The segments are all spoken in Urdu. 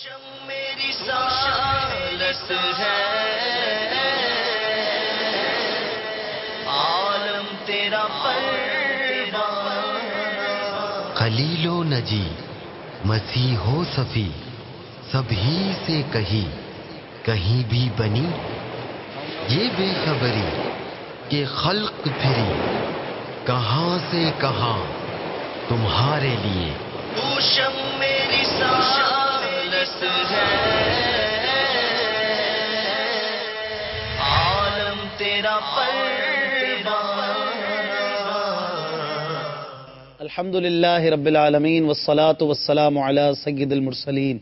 میری سالس ہے عالم تیرا پروانہ، خلیل و نجی مسیح و صفی سبھی سے کہیں کہیں بھی بنی یہ بے خبری کہ خلق پھری کہاں سے کہاں تمہارے لیے. دوشم میری سالس ہے عالم تیرا پروانہ. الحمد للہ رب العالمین والصلاة والسلام علی سید المرسلین.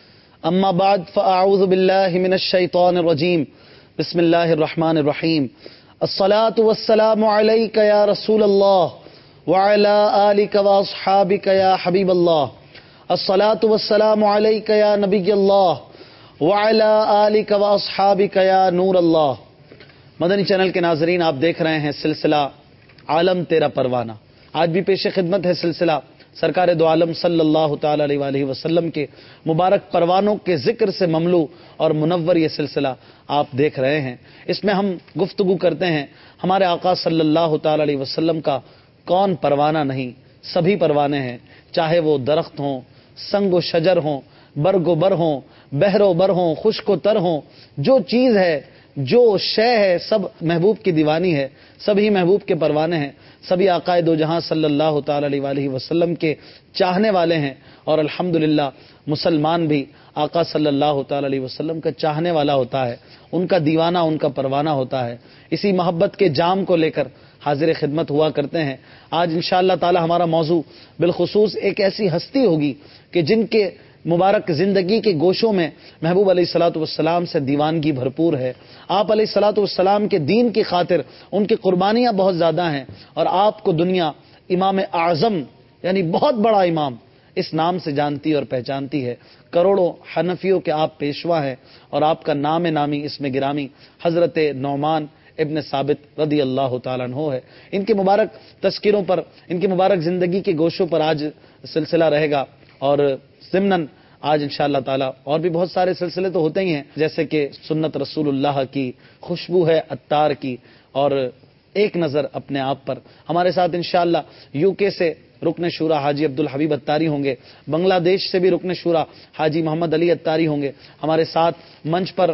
اما بعد فاعوذ باللہ من الشیطان الرجیم. بسم اللہ الرحمن الرحیم. الصلاة والسلام علیک یا رسول اللہ وعلی آلک واصحابک یا حبیب اللہ. الصلاة والسلام علیک یا نبی اللہ وعلی آلک واصحابک یا نور اللہ. مدنی چینل کے ناظرین، آپ دیکھ رہے ہیں سلسلہ عالم تیرا پروانہ. آج بھی پیش خدمت ہے سلسلہ سرکار دو عالم صلی اللہ تعالی علیہ وآلہ وسلم کے مبارک پروانوں کے ذکر سے مملو اور منور یہ سلسلہ آپ دیکھ رہے ہیں. اس میں ہم گفتگو کرتے ہیں ہمارے آقا صلی اللہ تعالی علیہ وسلم کا کون پروانہ نہیں. سبھی پروانے ہیں، چاہے وہ درخت ہوں، سنگ و شجر ہوں، برگ و بر ہوں، بحر و بر ہوں، خشک و تر ہوں. جو چیز ہے، جو شے ہے، سب محبوب کی دیوانی ہے. سبھی محبوب کے پروانے ہیں. سبھی آقا دو جہاں صلی اللہ تعالی علیہ وآلہ وسلم کے چاہنے والے ہیں. اور الحمدللہ مسلمان بھی آقا صلی اللہ تعالی علیہ وسلم کا چاہنے والا ہوتا ہے، ان کا دیوانہ، ان کا پروانہ ہوتا ہے. اسی محبت کے جام کو لے کر حاضر خدمت ہوا کرتے ہیں. آج انشاءاللہ تعالی ہمارا موضوع بالخصوص ایک ایسی ہستی ہوگی کہ جن کے مبارک زندگی کے گوشوں میں محبوب علیہ الصلوۃ والسلام سے دیوانگی بھرپور ہے. آپ علیہ الصلوۃ والسلام کے دین کی خاطر ان کی قربانیاں بہت زیادہ ہیں، اور آپ کو دنیا امام اعظم یعنی بہت بڑا امام اس نام سے جانتی اور پہچانتی ہے. کروڑوں حنفیوں کے آپ پیشوا ہیں، اور آپ کا نام نامی اس میں گرامی حضرت نعمان ابن ثابت رضی اللہ تعالیٰ عنہ ہے. ان کے مبارک تذکروں پر، ان کی مبارک زندگی کے گوشوں پر آج سلسلہ رہے گا. اور ضمناً آج انشاءاللہ تعالی اور بھی بہت سارے سلسلے تو ہوتے ہی ہیں، جیسے کہ سنت رسول اللہ کی، خوشبو ہے عطار کی، اور ایک نظر اپنے آپ پر. ہمارے ساتھ انشاءاللہ یو کے سے رکن شورا حاجی عبدالحبیب عطاری ہوں گے، بنگلہ دیش سے بھی رکن شورا حاجی محمد علی عطاری ہوں گے. ہمارے ساتھ منچ پر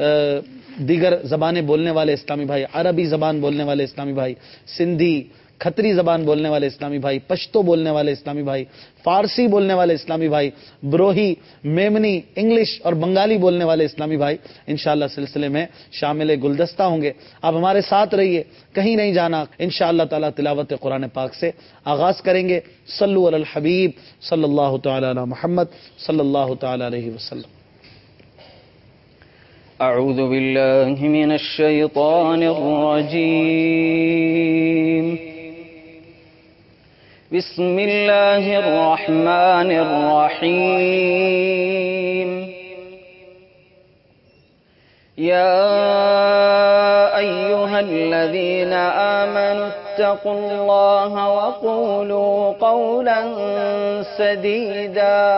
دیگر زبانیں بولنے والے اسلامی بھائی، عربی زبان بولنے والے اسلامی بھائی، سندھی کھتری زبان بولنے والے اسلامی بھائی، پشتو بولنے والے اسلامی بھائی، فارسی بولنے والے اسلامی بھائی، بروہی، میمنی، انگلش اور بنگالی بولنے والے اسلامی بھائی انشاءاللہ سلسلے میں شامل گلدستہ ہوں گے. آپ ہمارے ساتھ رہیے، کہیں نہیں جانا. انشاءاللہ تعالی تلاوت قرآن پاک سے آغاز کریں گے. صلو علی الحبیب صلی اللہ تعالی علی محمد صلی اللہ تعالی علیہ وسلم. اعوذ باللہ من الشیطان الرجیم. بسم اللہ الرحمن الرحیم. یا ایہا الذین آمنوا اتقوا اللہ وقولوا قولا سدیدا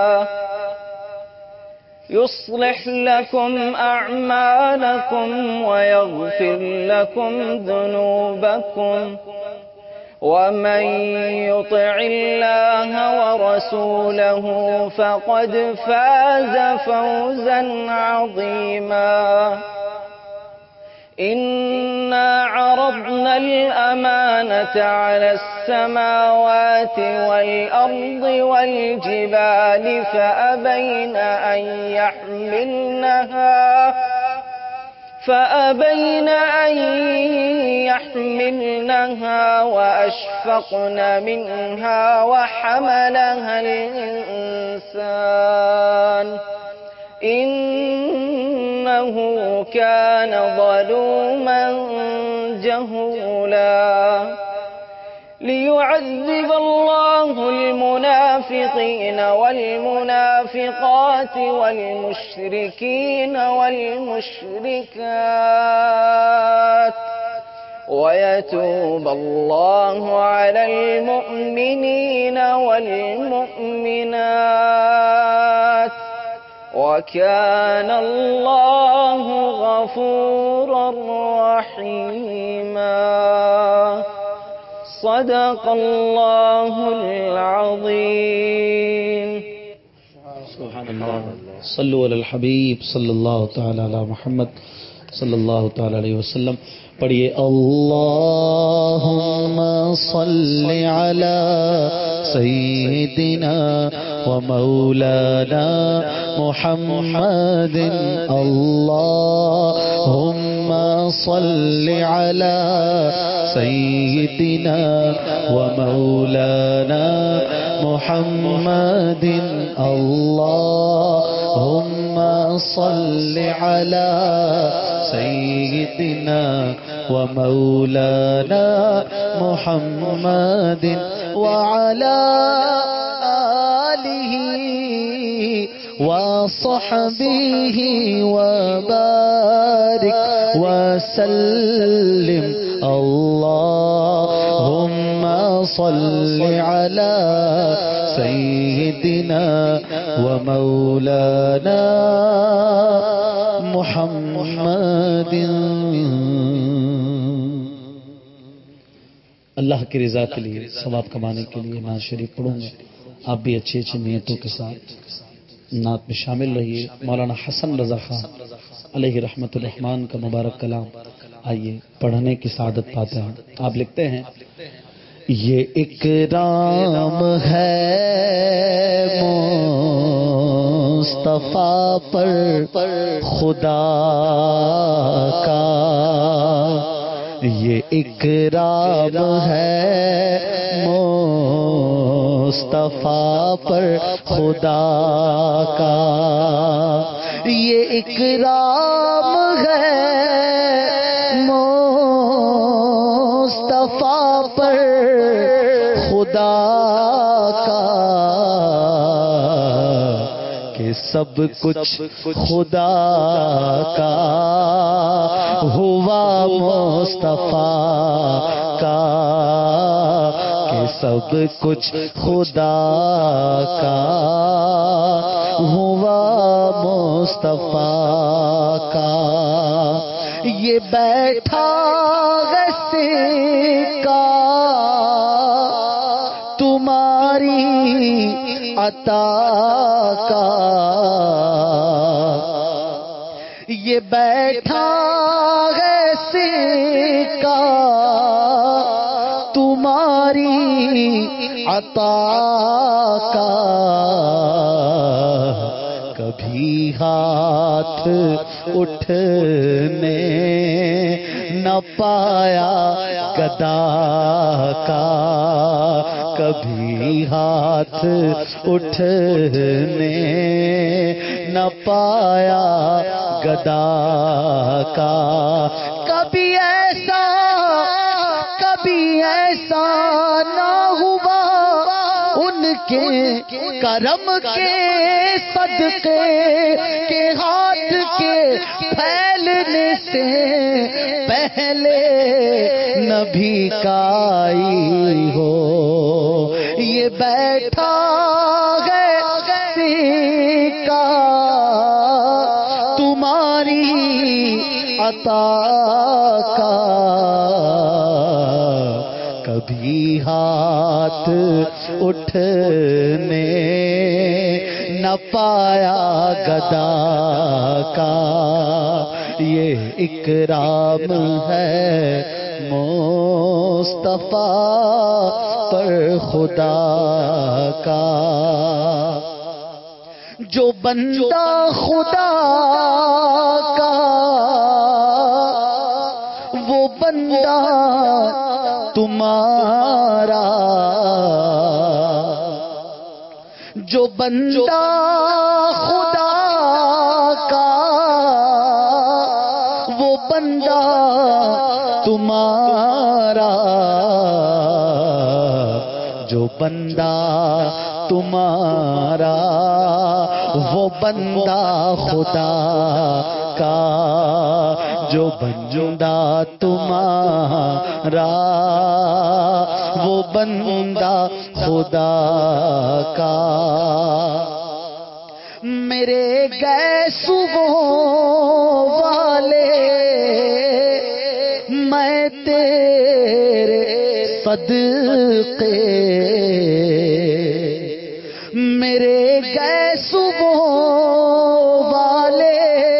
يصلح لكم أعمالكم ويغفر لكم ذنوبكم ومن يطع الله ورسوله فقد فاز فوزا عظيما. إنا عرضنا الأمانة على السماوات والأرض والجبال فأبين أن يحملنها وأشفقن منها وحملها الإنسان إنه كان ظلوما جهولا. ليعذب الله المنافقين والمنافقات والمشركين والمشركات ويتوب الله على المؤمنين والمؤمنات وكان الله غفورا رحيما صدق الله العظيم. سبحان اللہ. صلو علی الحبیب صلی اللہ تعالی علی محمد صلی اللہ تعالی علیہ وسلم. پڑھیے اللہم صل علی سیدنا و مولانا محمد. اللہم صل علی سیدنا و مولانا محمد. اللہم صل علی سیدنا و مولانا محمد وعلى آلہ وصحبه وبارك وسلم. اللهم صل على سيدنا ومولانا محمد. اللہ کی رضا کے لیے ثواب کمانے کے لیے نعت شریف پڑھوں گا. آپ بھی اچھی اچھی نیتوں کے ساتھ نعت میں شامل رہیے. مولانا حسن رضا خان علیہ رحمت الرحمان کا مبارک کلام آئیے پڑھنے کی سعادت پاتے ہیں. آپ لکھتے ہیں یہ اکرام ہے مصطفیٰ پر خدا کا، یہ اکرام ہے مصطفیٰ پر خدا کا، یہ اکرام ہے مصطفیٰ پر خدا کا کہ سب کچھ خدا کا ہوا مصطفیٰ کا، کہ سب کچھ خدا کا ہوا مصطفیٰ کا. یہ بیٹھا کا تمہاری عطا کا، یہ بیٹھا ہے سکا تمہاری عطا کا، کبھی ہاتھ اٹھنے نہ پایا گدا کا، کبھی ہاتھ اٹھنے نہ پایا گدا کا. کبھی ایسا نہ ہوا ان کے کرم کے صدقے کے ہاتھ کے پھیلنے سے پہلے نبی کا آئی ہو. یہ بیٹھا ہے سکا تمہاری عطا کا، کبھی ہاتھ اٹھنے نہ پایا گدا کا. یہ اکرام ہے مصطفیٰ پر خدا کا. جو بندہ خدا کا وہ بندہ تمہارا، جو بندہ خدا کا وہ بندہ تمہارا، جو بندہ تمہارا وہ بندہ خدا کا، جو بندہ تمہارا وہ بندہ خدا کا. میرے گیسووں والے میں تیرے صدقے، میرے گیسووں والے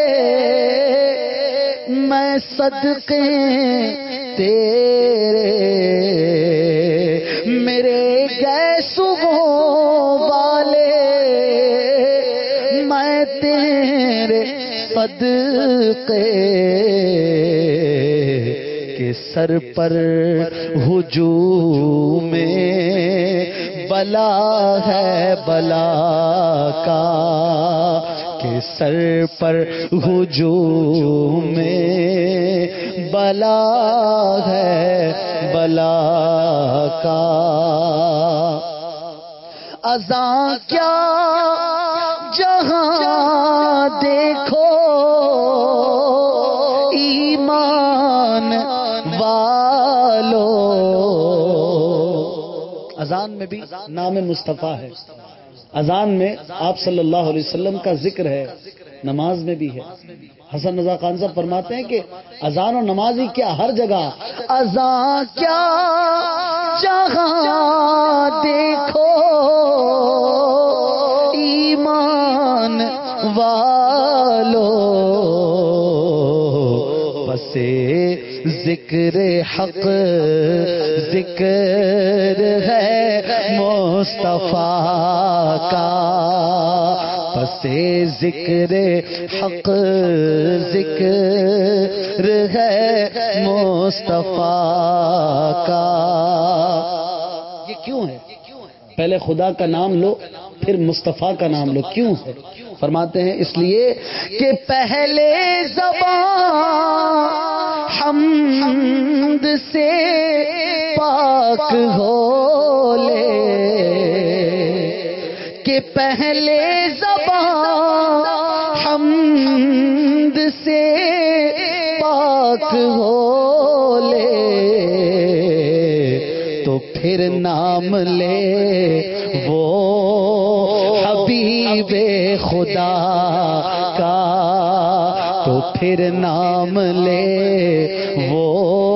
میں صدقے تیرے، میرے گیسووں والے میں تیرے صدقے کے سر پر ہجوم بلا ہے بلا کا، کہ سر پر ہجوم بلا ہے بلا کا، اذاں کیا جہاں دیکھو ایمان والو، اذان میں بھی نام مصطفیٰ ہے، اذان میں آپ صلی اللہ علیہ وسلم کا ذکر ہے، نماز میں بھی ہے۔ حسن رضا خان صاحب فرماتے ہیں کہ اذان اور نماز ہی کیا، ہر جگہ اذان کیا جہاں دیکھو ایمان والو، بسے ذکر حق ذکر ہے مصطفیٰ کا، بسے ذکر حق ذکر ہے مصطفیٰ کا۔ یہ کیوں ہے؟ پہلے خدا کا نام لو پھر مصطفیٰ کا نام لو، کیوں ہے؟ فرماتے ہیں اس لیے کہ پہلے زبان حمد سے پاک ہو لے، کہ پہلے زبان حمد سے پاک ہو لے، تو پھر نام لے وہ حبیب خدا کا، تو پھر نام لے وہ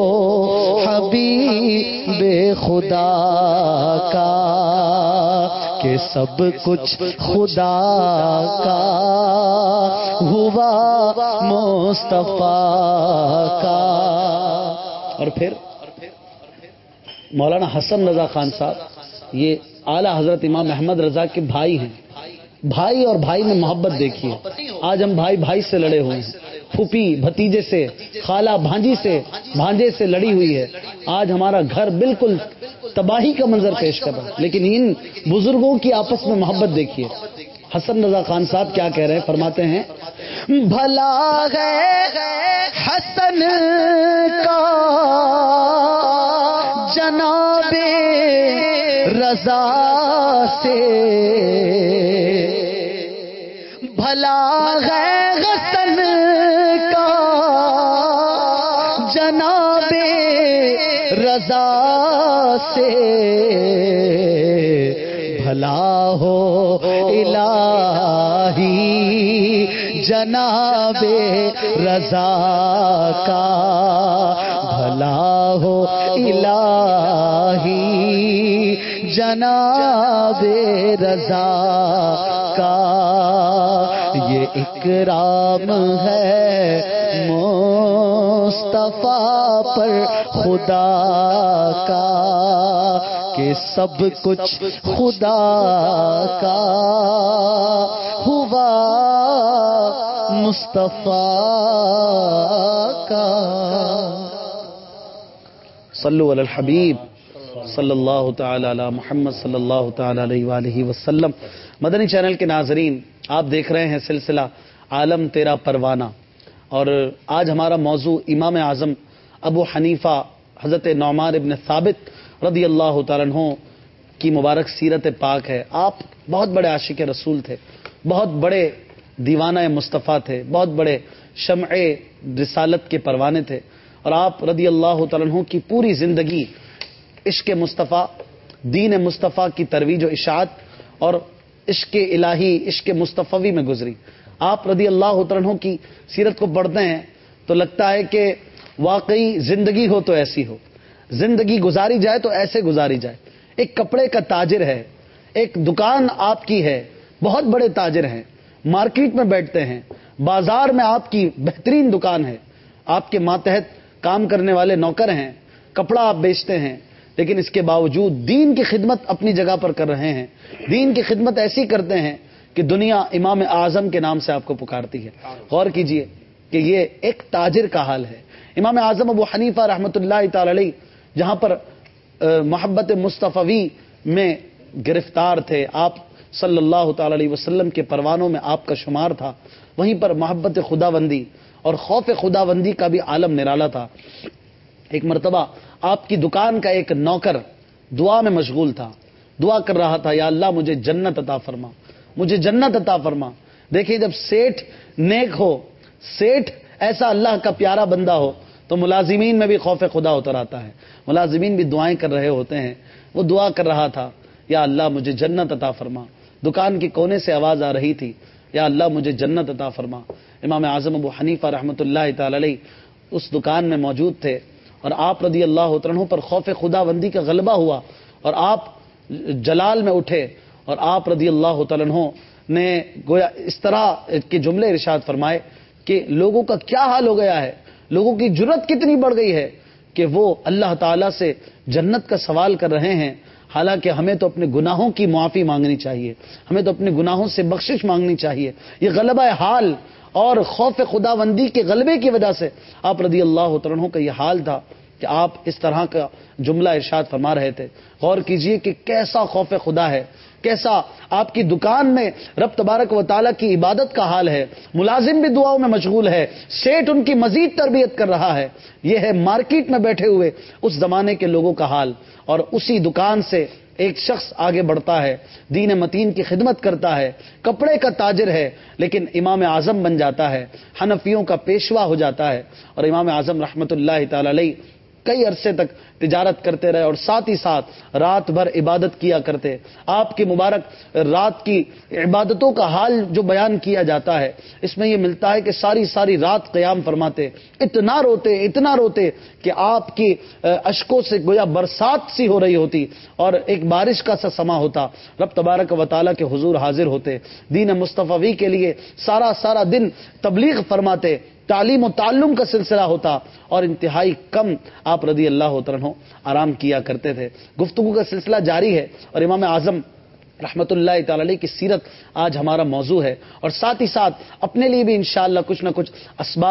حبیب خدا کا، کہ سب کچھ خدا کا ہوا مصطفیٰ کا۔ اور پھر مولانا حسن رضا خان صاحب یہ اعلیٰ حضرت امام احمد رضا کے بھائی ہیں، بھائی اور بھائی میں محبت دیکھیے، آج ہم بھائی بھائی سے لڑے ہوئے ہیں، پھوپھی بھتیجے سے، خالہ بھانجی سے، بھانجے سے لڑی ہوئی ہے، آج ہمارا گھر بالکل تباہی کا منظر پیش کر رہا ہے، لیکن ان بزرگوں کی آپس میں محبت دیکھیے۔ حسن رضا خان صاحب کیا کہہ رہے ہیں؟ فرماتے ہیں بھلا ہے حسن کا جناب رضا سے، بھلا ہے حسن کا جناب رضا سے، بھلا ہو الہی جناب رضا کا، بھلا ہو الہی جناب رضا کا، یہ اکرام ہے مصطفیٰ پر خدا کا، کہ سب کچھ خدا کا ہوا مصطفیٰ کا۔ صلو علی الحبیب صلی اللہ تعالی علی محمد صلی اللہ تعالی علیہ وآلہ وسلم۔ مدنی چینل کے ناظرین، آپ دیکھ رہے ہیں سلسلہ عالم تیرا پروانہ، اور آج ہمارا موضوع امام اعظم ابو حنیفہ حضرت نعمان ابن ثابت رضی اللہ تعالیٰ عنہ کی مبارک سیرت پاک ہے۔ آپ بہت بڑے عاشق رسول تھے، بہت بڑے دیوانہ مصطفیٰ تھے، بہت بڑے شمع رسالت کے پروانے تھے، اور آپ رضی اللہ تعالیٰ عنہ کی پوری زندگی عشق مصطفیٰ، دین مصطفیٰ کی ترویج و اشاعت اور عشق الہی، عشق مصطفی میں گزری. آپ رضی اللہ تعالیٰ عنہ کی سیرت کو پڑھتے ہیں تو لگتا ہے کہ واقعی زندگی ہو تو ایسی ہو، زندگی گزاری جائے تو ایسے گزاری جائے. ایک کپڑے کا تاجر ہے، ایک دکان آپ کی ہے، بہت بڑے تاجر ہیں، مارکیٹ میں بیٹھتے ہیں، بازار میں آپ کی بہترین دکان ہے، آپ کے ماتحت کام کرنے والے نوکر ہیں، کپڑا آپ بیچتے ہیں، لیکن اس کے باوجود دین کی خدمت اپنی جگہ پر کر رہے ہیں. دین کی خدمت ایسی کرتے ہیں کہ دنیا امام اعظم کے نام سے آپ کو پکارتی ہے. غور کیجئے کہ یہ ایک تاجر کا حال ہے. امام اعظم ابو حنیفہ رحمۃ اللہ تعالی علیہ جہاں پر محبت مصطفی میں گرفتار تھے، آپ صلی اللہ تعالی علیہ وسلم کے پروانوں میں آپ کا شمار تھا، وہیں پر محبت خداوندی اور خوف خداوندی کا بھی عالم نرالا تھا. ایک مرتبہ آپ کی دکان کا ایک نوکر دعا میں مشغول تھا، دعا کر رہا تھا، یا اللہ مجھے جنت عطا فرما، مجھے جنت عطا فرما. دیکھیے جب سیٹھ نیک ہو، سیٹھ ایسا اللہ کا پیارا بندہ ہو تو ملازمین میں بھی خوف خدا اتر آتا ہے. ملازمین بھی دعائیں کر رہے ہوتے ہیں. وہ دعا کر رہا تھا، یا اللہ مجھے جنت عطا فرما. دکان کے کونے سے آواز آ رہی تھی، یا اللہ مجھے جنت عطا فرما. امام اعظم ابو حنیفہ رحمۃ اللہ تعالی علیہ اس دکان میں موجود تھے اور آپ رضی اللہ عنہ پر خوف خداوندی کا غلبہ ہوا اور آپ جلال میں اٹھے اور آپ رضی اللہ تعالیٰ عنہ نے گویا اس طرح کے جملے ارشاد فرمائے کہ لوگوں کا کیا حال ہو گیا ہے، لوگوں کی جرت کتنی بڑھ گئی ہے کہ وہ اللہ تعالیٰ سے جنت کا سوال کر رہے ہیں، حالانکہ ہمیں تو اپنے گناہوں کی معافی مانگنی چاہیے، ہمیں تو اپنے گناہوں سے بخشش مانگنی چاہیے. یہ غلبہ حال اور خوف خداوندی کے غلبے کی وجہ سے آپ رضی اللہ عنہ کا یہ حال تھا کہ آپ اس طرح کا جملہ ارشاد فرما رہے تھے. غور کیجئے کہ کیسا خوف خدا ہے، کیسا آپ کی دکان میں رب تبارک و تعالیٰ کی عبادت کا حال ہے. ملازم بھی دعاؤں میں مشغول ہے، سیٹ ان کی مزید تربیت کر رہا ہے. یہ ہے مارکیٹ میں بیٹھے ہوئے اس زمانے کے لوگوں کا حال. اور اسی دکان سے ایک شخص آگے بڑھتا ہے، دین متین کی خدمت کرتا ہے، کپڑے کا تاجر ہے، لیکن امام اعظم بن جاتا ہے، حنفیوں کا پیشوا ہو جاتا ہے. اور امام اعظم رحمۃ اللہ تعالی علیہ کئی عرصے تک تجارت کرتے رہے اور ساتھ ہی ساتھ رات بھر عبادت کیا کرتے. آپ کی مبارک رات کی عبادتوں کا حال جو بیان کیا جاتا ہے اس میں یہ ملتا ہے کہ ساری ساری رات قیام فرماتے، اتنا روتے کہ آپ کی اشکوں سے گویا برسات سی ہو رہی ہوتی اور ایک بارش کا سا سما ہوتا. رب تبارک و تعالیٰ کے حضور حاضر ہوتے، دین مصطفی کے لیے سارا دن تبلیغ فرماتے، تعلیم و تعلم کا سلسلہ ہوتا اور انتہائی کم آپ رضی اللہ عنہ آرام کیا کرتے تھے. گفتگو کا سلسلہ جاری ہے اور امام اعظم رحمت اللہ تعالی علیہ کی سیرت آج ہمارا موضوع ہے اور ساتھ ہی ساتھ اپنے لیے بھی انشاءاللہ کچھ نہ کچھ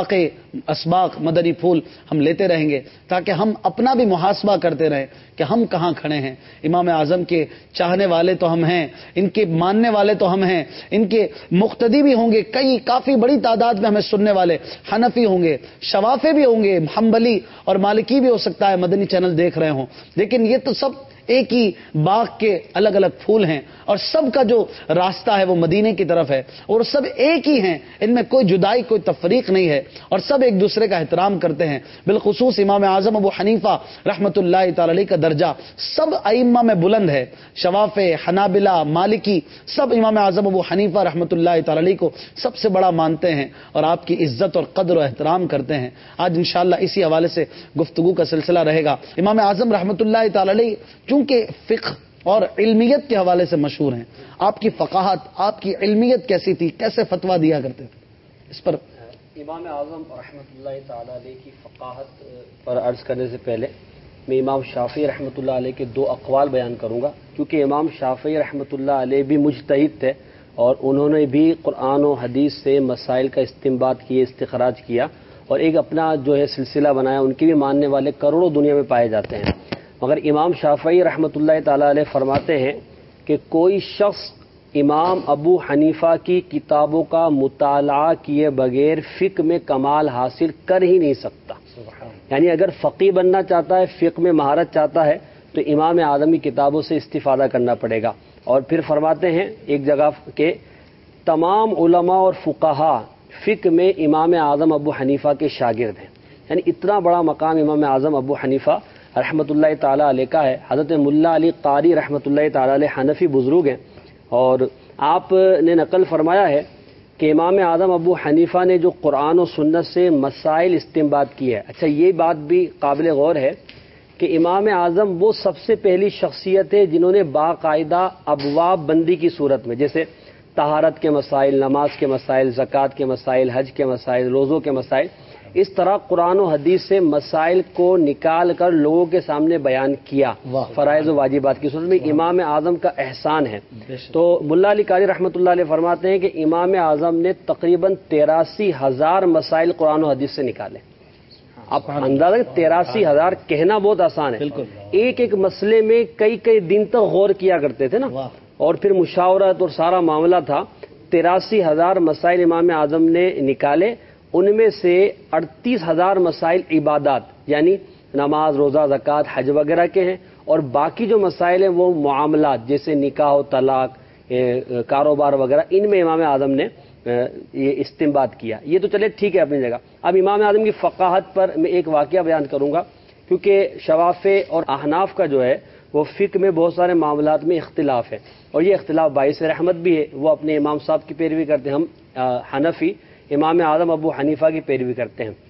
اسباق مدنی پھول ہم لیتے رہیں گے تاکہ ہم اپنا بھی محاسبہ کرتے رہیں کہ ہم کہاں کھڑے ہیں. امام اعظم کے چاہنے والے تو ہم ہیں، ان کے ماننے والے تو ہم ہیں، ان کے مقتدی بھی ہوں گے، کافی بڑی تعداد میں ہمیں سننے والے حنفی ہوں گے، شوافی بھی ہوں گے، حنبلی اور مالکی بھی ہو سکتا ہے مدنی چینل دیکھ رہے ہوں، لیکن یہ تو سب ایک ہی باغ کے الگ الگ پھول ہیں اور سب کا جو راستہ ہے وہ مدینے کی طرف ہے اور سب ایک ہی ہیں، ان میں کوئی جدائی کوئی تفریق نہیں ہے اور سب ایک دوسرے کا احترام کرتے ہیں. بالخصوص امام اعظم ابو حنیفہ رحمۃ اللہ تعالی علیہ کا درجہ سب ائمہ میں بلند ہے. شوافی، حنابلہ، مالکی سب امام اعظم ابو حنیفہ رحمۃ اللہ تعالی علیہ کو سب سے بڑا مانتے ہیں اور آپ کی عزت اور قدر و احترام کرتے ہیں. آج انشاءاللہ اسی حوالے سے گفتگو کا سلسلہ رہے گا. امام اعظم رحمۃ اللہ تعالی علیہ چونکہ فقہ اور علمیت کے حوالے سے مشہور ہیں، آپ کی فقاہت، آپ کی علمیت کیسی تھی، کیسے فتویٰ دیا کرتے تھے، اس پر امام اعظم رحمۃ اللہ تعالی علیہ کی فقاہت پر عرض کرنے سے پہلے میں امام شافعی رحمۃ اللہ علیہ کے دو اقوال بیان کروں گا، کیونکہ امام شافعی رحمۃ اللہ علیہ بھی مجتہد تھے اور انہوں نے بھی قرآن و حدیث سے مسائل کا استنباط کیے، استخراج کیا اور ایک اپنا جو ہے سلسلہ بنایا. ان کے بھی ماننے والے کروڑوں دنیا میں پائے جاتے ہیں. مگر امام شافعی رحمۃ اللہ تعالی علیہ فرماتے ہیں کہ کوئی شخص امام ابو حنیفہ کی کتابوں کا مطالعہ کیے بغیر فقہ میں کمال حاصل کر ہی نہیں سکتا. یعنی اگر فقیہ بننا چاہتا ہے، فقہ میں مہارت چاہتا ہے تو امام اعظم کی کتابوں سے استفادہ کرنا پڑے گا. اور پھر فرماتے ہیں ایک جگہ کہ تمام علماء اور فقہا فقہ میں امام اعظم ابو حنیفہ کے شاگرد ہیں. یعنی اتنا بڑا مقام امام اعظم ابو حنیفہ رحمۃ اللہ تعالیٰ علیہ کا ہے. حضرت ملا علی قاری رحمۃ اللہ تعالیٰ علیہ حنفی بزرگ ہیں اور آپ نے نقل فرمایا ہے کہ امام اعظم ابو حنیفہ نے جو قرآن و سنت سے مسائل استنباط کی ہے. اچھا یہ بات بھی قابل غور ہے کہ امام اعظم وہ سب سے پہلی شخصیت ہے جنہوں نے باقاعدہ ابواب بندی کی صورت میں، جیسے طہارت کے مسائل، نماز کے مسائل، زکوٰۃ کے مسائل، حج کے مسائل، روزوں کے مسائل، اس طرح قرآن و حدیث سے مسائل کو نکال کر لوگوں کے سامنے بیان کیا فرائض و واجبات کی صورت میں. امام اعظم کا احسان ہے. تو ملا علی قاری رحمۃ اللہ علیہ فرماتے ہیں کہ امام اعظم نے تقریباً 83,000 مسائل قرآن و حدیث سے نکالے. آپ اندازہ 83,000 کہنا بہت آسان ہے. ایک ایک مسئلے میں کئی کئی دن تک غور کیا کرتے تھے نا، اور پھر مشاورت اور سارا معاملہ تھا. 83,000 مسائل امام اعظم نے نکالے. ان میں سے 38,000 مسائل عبادات یعنی نماز، روزہ، زکوٰۃ، حج وغیرہ کے ہیں، اور باقی جو مسائل ہیں وہ معاملات جیسے نکاح و طلاق، کاروبار وغیرہ، ان میں امام اعظم نے یہ استنباط کیا. یہ تو چلے ٹھیک ہے اپنی جگہ. اب امام اعظم کی فقاہت پر میں ایک واقعہ بیان کروں گا، کیونکہ شوافع اور احناف کا جو ہے وہ فقہ میں بہت سارے معاملات میں اختلاف ہے، اور یہ اختلاف باعث رحمت بھی ہے. وہ اپنے امام صاحب کی پیروی کرتے ہیں، ہم حنفی امام اعظم ابو حنیفہ کی پیروی کرتے ہیں.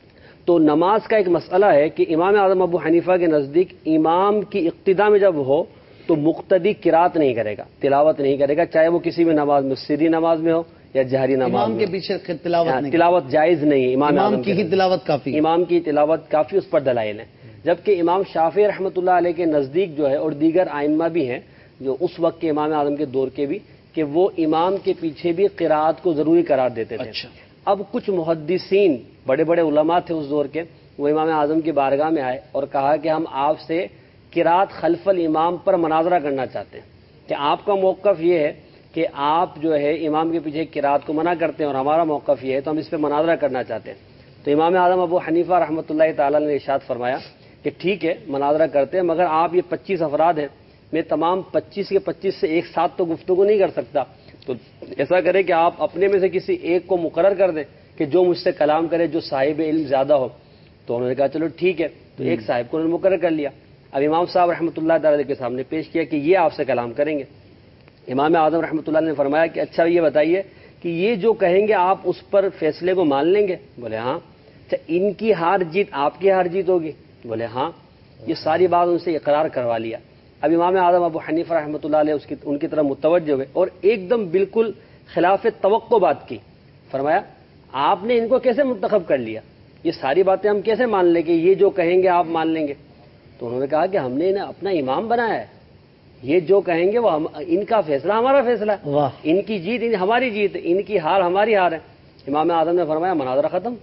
تو نماز کا ایک مسئلہ ہے کہ امام اعظم ابو حنیفہ کے نزدیک امام کی اقتداء میں جب ہو تو مقتدی قرات نہیں کرے گا، تلاوت نہیں کرے گا، چاہے وہ کسی بھی نماز میں، سری نماز میں ہو یا جہری نماز امام میں. کے پیچھے تلاوت جائز نہیں ہے. امام کی ہی تلاوت کافی، امام کی تلاوت کافی، اس پر دلائل ہیں. جبکہ امام شافعی رحمۃ اللہ علیہ کے نزدیک جو ہے، اور دیگر ائمہ بھی ہیں جو اس وقت کے امام اعظم کے دور کے بھی، کہ وہ امام کے پیچھے بھی قرات کو ضروری قرار دیتے تھے. اب کچھ محدثین، بڑے بڑے علماء تھے اس دور کے، وہ امام اعظم کی بارگاہ میں آئے اور کہا کہ ہم آپ سے قرات خلف الامام پر مناظرہ کرنا چاہتے ہیں، کہ آپ کا موقف یہ ہے کہ آپ جو ہے امام کے پیچھے قرات کو منع کرتے ہیں، اور ہمارا موقف یہ ہے، تو ہم اس پہ مناظرہ کرنا چاہتے ہیں. تو امام اعظم ابو حنیفہ رحمۃ اللہ تعالی نے ارشاد فرمایا کہ ٹھیک ہے مناظرہ کرتے ہیں، مگر آپ یہ 25 افراد ہیں، میں تمام 25 کے 25 سے ایک ساتھ تو گفتگو نہیں کر سکتا. تو ایسا کرے کہ آپ اپنے میں سے کسی ایک کو مقرر کر دیں کہ جو مجھ سے کلام کرے، جو صاحب علم زیادہ ہو. تو انہوں نے کہا چلو ٹھیک ہے. تو ایک صاحب کو انہوں نے مقرر کر لیا. اب امام صاحب رحمۃ اللہ تعالی کے سامنے پیش کیا کہ یہ آپ سے کلام کریں گے. امام اعظم رحمۃ اللہ نے فرمایا کہ اچھا یہ بتائیے کہ یہ جو کہیں گے آپ اس پر فیصلے کو مان لیں گے؟ بولے ہاں. اچھا ان کی ہار جیت آپ کی ہار جیت ہوگی؟ بولے ہاں. یہ ساری بات ان سے اقرار کروا لیا. اب امام اعظم ابو حنیفہ رحمۃ اللہ علیہ ان کی طرف متوجہ ہوئے اور ایک دم بالکل خلاف توقع بات کی. فرمایا آپ نے ان کو کیسے منتخب کر لیا؟ یہ ساری باتیں ہم کیسے مان لیں کہ یہ جو کہیں گے آپ مان لیں گے؟ تو انہوں نے کہا کہ ہم نے انہیں اپنا امام بنایا ہے، یہ جو کہیں گے وہ ان کا فیصلہ ہمارا فیصلہ ہے، ان کی جیت ہماری جیت، ان کی ہار ہماری ہار ہے. امام اعظم نے فرمایا مناظرہ ختم.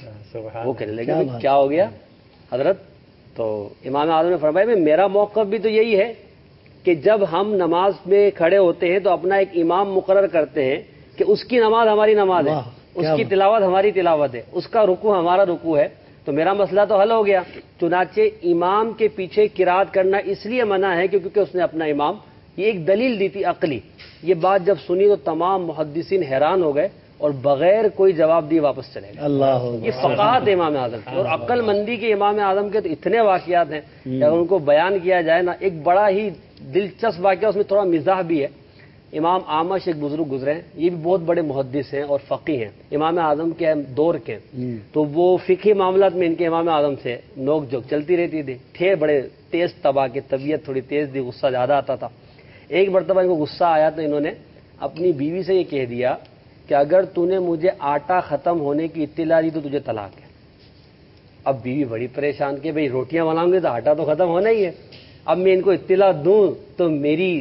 وہ کہنے لگے کیا ہو گیا حضرت؟ تو امام اعظم نے فرمایا میرا موقف بھی تو یہی ہے کہ جب ہم نماز میں کھڑے ہوتے ہیں تو اپنا ایک امام مقرر کرتے ہیں کہ اس کی نماز ہماری نماز ہے، اس کی تلاوت ہماری تلاوت ہے، اس کا رکوع ہمارا رکوع ہے. تو میرا مسئلہ تو حل ہو گیا. چنانچہ امام کے پیچھے قرات کرنا اس لیے منع ہے کیونکہ اس نے اپنا امام، یہ ایک دلیل دی تھی عقلی. یہ بات جب سنی تو تمام محدثین حیران ہو گئے اور بغیر کوئی جواب دیے واپس چلے گئے. یہ فقاہت امام اعظم کی اور عقل مندی کے امام اعظم کے تو اتنے واقعات ہیں کہ اگر ان کو بیان کیا جائے نا. ایک بڑا ہی دلچسپ واقعہ، اس میں تھوڑا مزاح بھی ہے. امام اعمش ایک بزرگ گزرے ہیں، یہ بھی بہت بڑے محدث ہیں اور فقیہ ہیں، امام اعظم کے دور کے. تو وہ فقہی معاملات میں ان کے امام اعظم سے نوک جھوک چلتی رہتی تھی. تھے بڑے تیز طبع کے، طبیعت تھوڑی تیز تھی، غصہ زیادہ آتا تھا. ایک مرتبہ ان کو غصہ آیا تو انہوں نے اپنی بیوی سے یہ کہہ دیا کہ اگر تو نے مجھے آٹا ختم ہونے کی اطلاع دی تو تجھے طلاق ہے. اب بیوی بڑی پریشان کہ بھئی روٹیاں بناؤں گے تو آٹا تو ختم ہونا ہی ہے، اب میں ان کو اطلاع دوں تو میری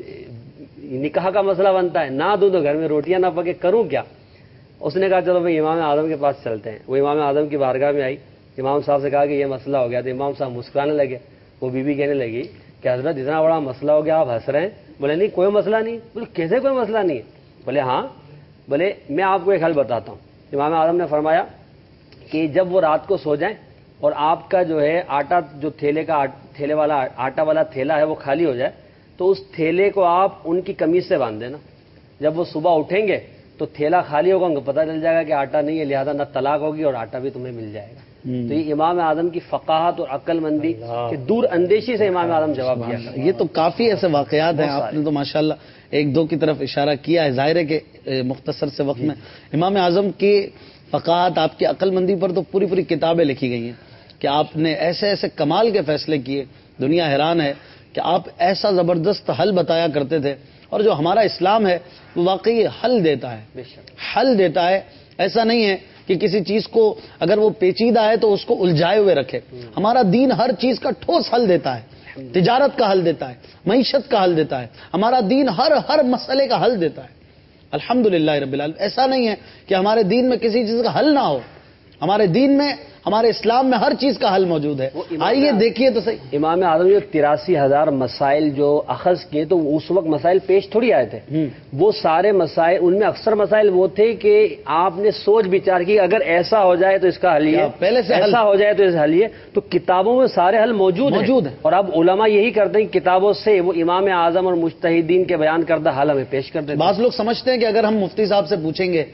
نکاح کا مسئلہ بنتا ہے، نہ دوں تو گھر میں روٹیاں نہ پکے، کروں کیا؟ اس نے کہا چلو بھائی امام اعظم کے پاس چلتے ہیں. وہ امام اعظم کی بارگاہ میں آئی، امام صاحب سے کہا کہ یہ مسئلہ ہو گیا. تو امام صاحب مسکرانے لگے. وہ بیوی کہنے لگی کہ حضرت اتنا بڑا مسئلہ ہو گیا آپ ہنس رہے ہیں؟ بولے نہیں کوئی مسئلہ نہیں. بولے کیسے کوئی مسئلہ نہیں ہے؟ بولے ہاں. بولے میں آپ کو ایک حل بتاتا ہوں. امام اعظم نے فرمایا کہ جب وہ رات کو سو جائیں اور آپ کا جو ہے آٹا، جو تھیلے والا آٹا والا تھیلا ہے وہ خالی ہو جائے تو اس تھیلے کو آپ ان کی قمیض سے باندھ دینا. جب وہ صبح اٹھیں گے تو تھیلا خالی ہوگا، ان کو پتہ چل جائے گا کہ آٹا نہیں ہے، لہذا نہ طلاق ہوگی اور آٹا بھی تمہیں مل جائے گا. تو یہ امام اعظم کی فقاہت اور عقل مندی کہ دور اندیشی سے امام اعظم جواب دیا کرتے ہیں۔ یہ تو کافی ایسے واقعات ہیں، آپ نے تو ماشاءاللہ ایک دو کی طرف اشارہ کیا ہے، ظاہر ہے کہ مختصر سے وقت میں امام اعظم کی فقاہت، آپ کی عقل مندی پر تو پوری پوری کتابیں لکھی گئی ہیں کہ آپ نے ایسے ایسے کمال کے فیصلے کیے، دنیا حیران ہے کہ آپ ایسا زبردست حل بتایا کرتے تھے، اور جو ہمارا اسلام ہے وہ واقعی حل دیتا ہے، حل دیتا ہے۔ ایسا نہیں ہے کہ کسی چیز کو اگر وہ پیچیدہ ہے تو اس کو الجھائے ہوئے رکھے، ہمارا دین ہر چیز کا ٹھوس حل دیتا ہے، تجارت کا حل دیتا ہے، معیشت کا حل دیتا ہے، ہمارا دین ہر مسئلے کا حل دیتا ہے، الحمدللہ رب العالمین۔ ایسا نہیں ہے کہ ہمارے دین میں کسی چیز کا حل نہ ہو، ہمارے دین میں، ہمارے اسلام میں ہر چیز کا حل موجود ہے۔ آئیے دیکھیے تو صحیح، امام اعظم جو 83,000 مسائل جو اخذ کیے تو اس وقت مسائل پیش تھوڑی آئے تھے، وہ سارے مسائل، ان میں اکثر مسائل وہ تھے کہ آپ نے سوچ بچار کی اگر ایسا ہو جائے تو اس کا حل یہ، پہلے سے ایسا ہو جائے تو اس حل یہ، تو کتابوں میں سارے حل موجود ہیں، اور اب علماء یہی کرتے ہیں کہ کتابوں سے وہ امام اعظم اور مجتہدین کے بیان کردہ حل ہمیں پیش کر دیتے ہیں۔ بعض لوگ سمجھتے ہیں کہ اگر ہم مفتی صاحب سے پوچھیں گے،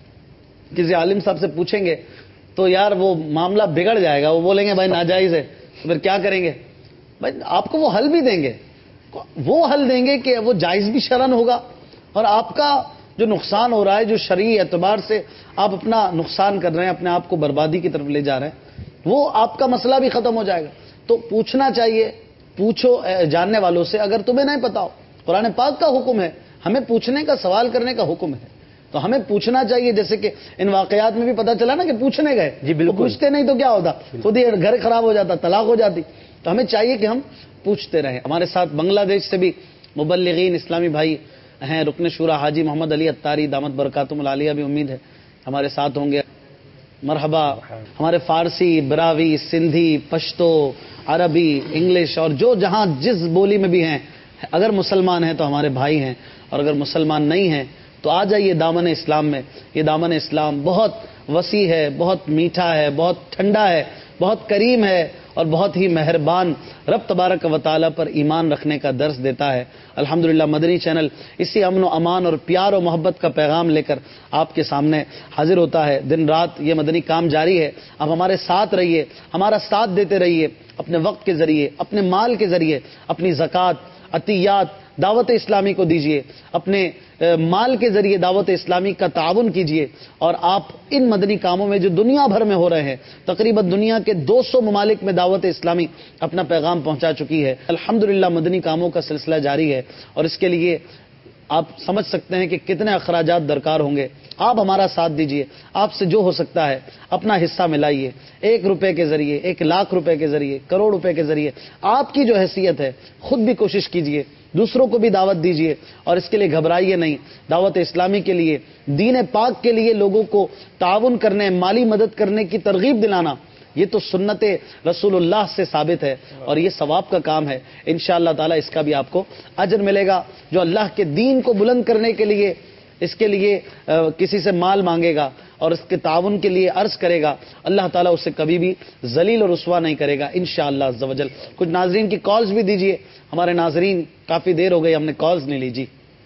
کسی عالم صاحب سے پوچھیں گے تو یار وہ معاملہ بگڑ جائے گا، وہ بولیں گے بھائی ناجائز ہے، تو پھر کیا کریں گے؟ بھائی آپ کو وہ حل بھی دیں گے، وہ حل دیں گے کہ وہ جائز بھی شرعن ہوگا، اور آپ کا جو نقصان ہو رہا ہے، جو شرعی اعتبار سے آپ اپنا نقصان کر رہے ہیں، اپنے آپ کو بربادی کی طرف لے جا رہے ہیں، وہ آپ کا مسئلہ بھی ختم ہو جائے گا۔ تو پوچھنا چاہیے، پوچھو جاننے والوں سے، اگر تمہیں نہیں پتا ہو، قرآن پاک کا حکم ہے، ہمیں پوچھنے کا، سوال کرنے کا حکم ہے، تو ہمیں پوچھنا چاہیے۔ جیسے کہ ان واقعات میں بھی پتا چلا نا کہ پوچھنے گئے، جی بالکل، پوچھتے نہیں تو کیا ہوتا، خود ہی گھر خراب ہو جاتا، طلاق ہو جاتی۔ تو ہمیں چاہیے کہ ہم پوچھتے رہیں۔ ہمارے ساتھ بنگلہ دیش سے بھی مبلغین اسلامی بھائی ہیں، رکن شورا حاجی محمد علی اتاری دامت برکاتہم العالیہ بھی امید ہے ہمارے ساتھ ہوں گے۔ مرحبا۔ ہمارے فارسی، براوی، سندھی، پشتو، عربی، انگلش اور جو جہاں جس بولی میں بھی ہیں، اگر مسلمان ہیں تو ہمارے بھائی ہیں، اور اگر مسلمان نہیں ہیں تو آ جائیے دامن اسلام میں۔ یہ دامن اسلام بہت وسیع ہے، بہت میٹھا ہے، بہت ٹھنڈا ہے، بہت کریم ہے، اور بہت ہی مہربان رب تبارک و تعالیٰ پر ایمان رکھنے کا درس دیتا ہے۔ الحمدللہ مدنی چینل اسی امن و امان اور پیار و محبت کا پیغام لے کر آپ کے سامنے حاضر ہوتا ہے۔ دن رات یہ مدنی کام جاری ہے، آپ ہمارے ساتھ رہیے، ہمارا ساتھ دیتے رہیے، اپنے وقت کے ذریعے، اپنے مال کے ذریعے، اپنی زکوٰۃ، عطیات دعوت اسلامی کو دیجیے، اپنے مال کے ذریعے دعوت اسلامی کا تعاون کیجیے، اور آپ ان مدنی کاموں میں جو دنیا بھر میں ہو رہے ہیں، تقریباً دنیا کے 200 ممالک میں دعوت اسلامی اپنا پیغام پہنچا چکی ہے۔ الحمدللہ مدنی کاموں کا سلسلہ جاری ہے، اور اس کے لیے آپ سمجھ سکتے ہیں کہ کتنے اخراجات درکار ہوں گے۔ آپ ہمارا ساتھ دیجیے، آپ سے جو ہو سکتا ہے اپنا حصہ ملائیے، 1 روپے کے ذریعے، 1 لاکھ روپے کے ذریعے، کروڑ روپے کے ذریعے، آپ کی جو حیثیت ہے خود بھی کوشش کیجیے، دوسروں کو بھی دعوت دیجیے، اور اس کے لیے گھبرائیے نہیں۔ دعوت اسلامی کے لیے، دین پاک کے لیے لوگوں کو تعاون کرنے، مالی مدد کرنے کی ترغیب دلانا، یہ تو سنت رسول اللہ سے ثابت ہے، اور یہ ثواب کا کام ہے۔ انشاءاللہ تعالی اس کا بھی آپ کو اجر ملے گا۔ جو اللہ کے دین کو بلند کرنے کے لیے، اس کے لیے کسی سے مال مانگے گا اور اس کے تعاون کے لیے عرض کرے گا، اللہ تعالیٰ اسے کبھی بھی ذلیل اور رسوا نہیں کرے گا انشاءاللہ عز و جل۔ کچھ ناظرین کی کالز بھی دیجیے، ہمارے ناظرین کافی دیر ہو گئی، ہم نے کالز نہیں لی جی۔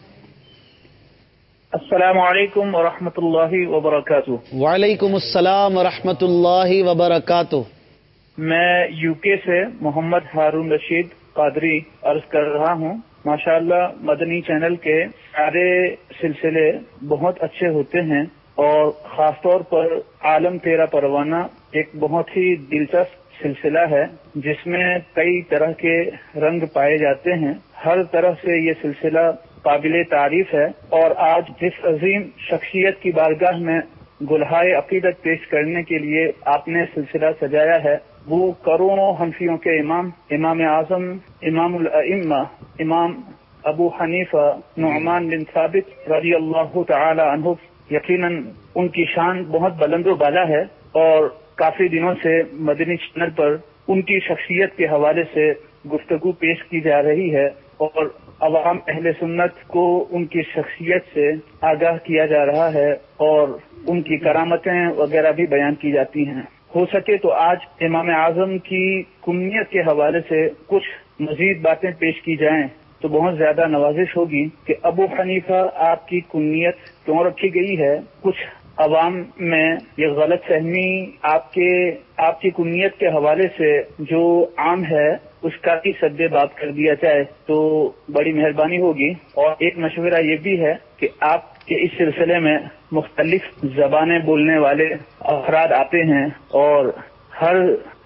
السلام علیکم ورحمۃ اللہ وبرکاتہ۔ وعلیکم السلام ورحمۃ اللہ وبرکاتہ۔ میں یو کے سے محمد ہارون رشید قادری عرض کر رہا ہوں۔ ماشاءاللہ مدنی چینل کے سارے سلسلے بہت اچھے ہوتے ہیں، اور خاص طور پر عالم تیرا پروانہ ایک بہت ہی دلچسپ سلسلہ ہے، جس میں کئی طرح کے رنگ پائے جاتے ہیں۔ ہر طرح سے یہ سلسلہ قابل تعریف ہے، اور آج جس عظیم شخصیت کی بارگاہ میں گلہائے عقیدت پیش کرنے کے لیے آپ نے سلسلہ سجایا ہے، وہ کروڑوں حنفیوں کے امام، امام اعظم، امام الائمہ، امام ابو حنیفہ نعمان بن ثابت رضی اللہ تعالی عنہ۔ یقیناً ان کی شان بہت بلند و بالا ہے، اور کافی دنوں سے مدنی چینل پر ان کی شخصیت کے حوالے سے گفتگو پیش کی جا رہی ہے، اور عوام اہل سنت کو ان کی شخصیت سے آگاہ کیا جا رہا ہے، اور ان کی کرامتیں وغیرہ بھی بیان کی جاتی ہیں۔ ہو سکے تو آج امام اعظم کی کنیت کے حوالے سے کچھ مزید باتیں پیش کی جائیں تو بہت زیادہ نوازش ہوگی کہ ابو حنیفہ آپ کی کنیت کیوں رکھی گئی ہے، کچھ عوام میں یہ غلط فہمی آپ کی کنیت کے حوالے سے جو عام ہے اس کا بھی سد باب کر دیا جائے تو بڑی مہربانی ہوگی۔ اور ایک مشورہ یہ بھی ہے کہ آپ کے اس سلسلے میں مختلف زبانیں بولنے والے افراد آتے ہیں اور ہر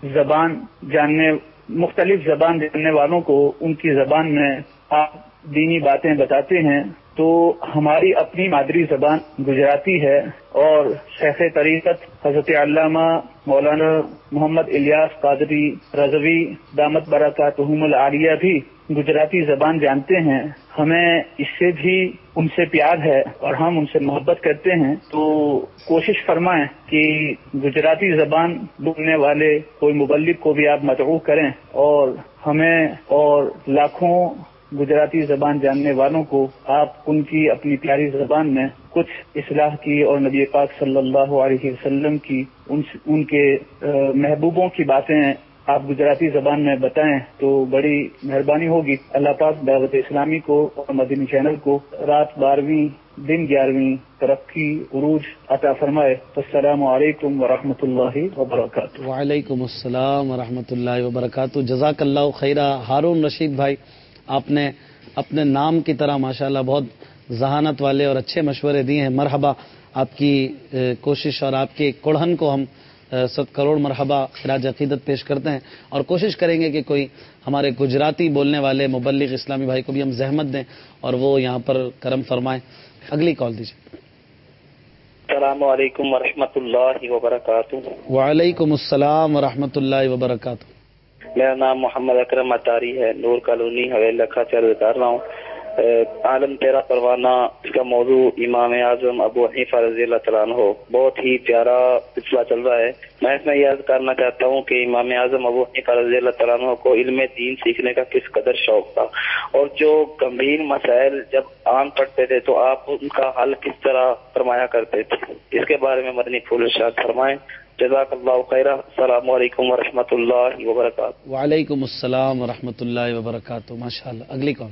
مختلف زبان جاننے والوں کو ان کی زبان میں آپ دینی باتیں بتاتے ہیں، تو ہماری اپنی مادری زبان گجراتی ہے اور شیخ طریقت حضرت علامہ مولانا محمد الیاس قادری رضوی دامت برکاتہم العالیہ بھی گجراتی زبان جانتے ہیں۔ ہمیں اس سے بھی ان سے پیار ہے اور ہم ان سے محبت کرتے ہیں، تو کوشش فرمائیں کہ گجراتی زبان بولنے والے کوئی مبلغ کو بھی آپ مدعو کریں اور ہمیں اور لاکھوں گجراتی زبان جاننے والوں کو آپ ان کی اپنی پیاری زبان میں کچھ اصلاح کی اور نبی پاک صلی اللہ علیہ وسلم کی ان کے محبوبوں کی باتیں آپ گجراتی زبان میں بتائیں تو بڑی مہربانی ہوگی۔ اللہ پاک دعوت اسلامی کو اور مدنی چینل کو رات 12ویں دن 11ویں ترقی عروج عطا فرمائے۔ السلام علیکم ورحمۃ اللہ وبرکاتہ۔ وعلیکم السلام ورحمۃ اللہ وبرکاتہ۔ جزاک اللہ خیرہ ہارون رشید بھائی، آپ نے اپنے نام کی طرح ماشاءاللہ بہت ذہانت والے اور اچھے مشورے دیے ہیں۔ مرحبا، آپ کی کوشش اور آپ کے کڑھن کو ہم 100 کروڑ مرحبا خراج عقیدت پیش کرتے ہیں اور کوشش کریں گے کہ کوئی ہمارے گجراتی بولنے والے مبلغ اسلامی بھائی کو بھی ہم زحمت دیں اور وہ یہاں پر کرم فرمائیں۔ اگلی کال دیجیے۔ السلام علیکم ورحمۃ اللہ وبرکاتہ۔ وعلیکم السلام ورحمۃ اللہ وبرکاتہ۔ میرا نام محمد اکرم اتاری ہے، نور کالونی حویل لکھا سے عرض کر رہا ہوں۔ عالم تیرا پروانہ، اس کا موضوع امام اعظم ابو حنیفہ رضی اللہ تعالیٰ عنہ، بہت ہی پیارا سلسلہ چل رہا ہے۔ میں اس میں یہ عرض کرنا چاہتا ہوں کہ امام اعظم ابو حنیفہ رضی اللہ تعالیٰ عنہ کو علم دین سیکھنے کا کس قدر شوق تھا، اور جو گمبھیر مسائل جب عام پڑھتے تھے تو آپ ان کا حل کس طرح فرمایا کرتے تھے، اس کے بارے میں مدنی پھول ارشاد فرمائیں۔ جزاک اللہ خیرہ۔ السلام علیکم ورحمۃ اللہ وبرکاتہ۔ وعلیکم السلام ورحمۃ اللہ وبرکاتہ۔ ماشاءاللہ۔ اگلی کال۔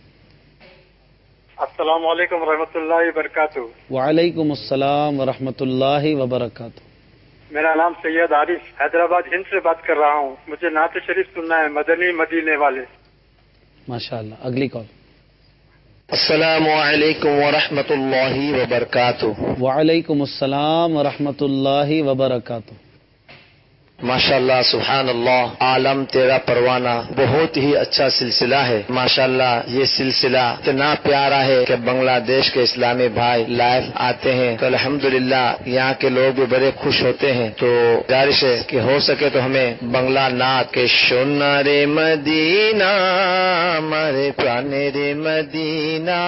السلام علیکم ورحمۃ اللہ وبرکاتہ۔ وعلیکم السلام ورحمۃ اللہ وبرکاتہ۔ میرا نام سید عارف حیدرآباد ہند سے بات کر رہا ہوں، مجھے نعت شریف سننا ہے، مدنی مدینے والے۔ ماشاءاللہ۔ اگلی کال۔ السلام علیکم ورحمۃ اللہ وبرکاتہ۔ وعلیکم السلام ورحمۃ اللہ وبرکاتہ۔ ماشاءاللہ، سبحان اللہ، عالم تیرا پروانہ بہت ہی اچھا سلسلہ ہے۔ ماشاءاللہ، یہ سلسلہ اتنا پیارا ہے کہ بنگلہ دیش کے اسلامی بھائی لائیو آتے ہیں تو الحمدللہ یہاں کے لوگ بھی بڑے خوش ہوتے ہیں۔ تو گزارش ہے کہ ہو سکے تو ہمیں بنگلہ نعت کے سونارے مدینہ ہمارے پرانے رے مدینہ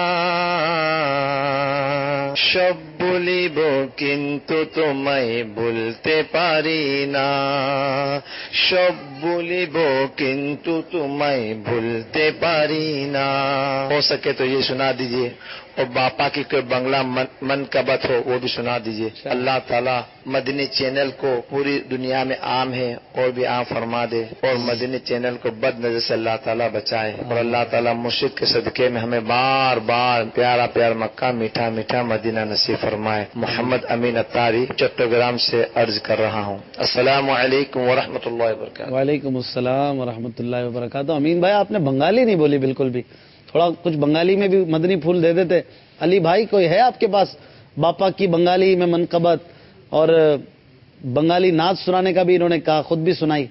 সব বলিব কিন্তু তোমায় বলতে পারি না, সব বলিব কিন্তু তোমায় ভুলতে পারি না। ہو سکے تو یہ سنا دیجئے، اور باپا کی کوئی بنگلہ منقبت ہو وہ بھی سنا دیجئے۔ اللہ تعالیٰ مدنی چینل کو پوری دنیا میں عام ہے اور بھی عام فرما دے، اور مدنی چینل کو بد نظر سے اللہ تعالیٰ بچائے، اور اللہ تعالیٰ مرشد کے صدقے میں ہمیں بار بار پیارا پیارا مکہ میٹھا میٹھا مدینہ نصیب فرمائے۔ محمد امین اتاری چٹّگرام سے عرض کر رہا ہوں۔ السلام علیکم ورحمۃ اللہ وبرکاتہ۔ وعلیکم السلام ورحمۃ اللہ وبرکاتہ۔ امین بھائی، آپ نے بنگالی نہیں بولی بالکل بھی، تھوڑا کچھ بنگالی میں بھی مدنی پھول دے دیتے۔ علی بھائی کوئی ہے آپ کے پاس باپا کی بنگالی میں منقبت، اور بنگالی نعت سنانے کا بھی انہوں نے کہا، خود بھی سنائی۔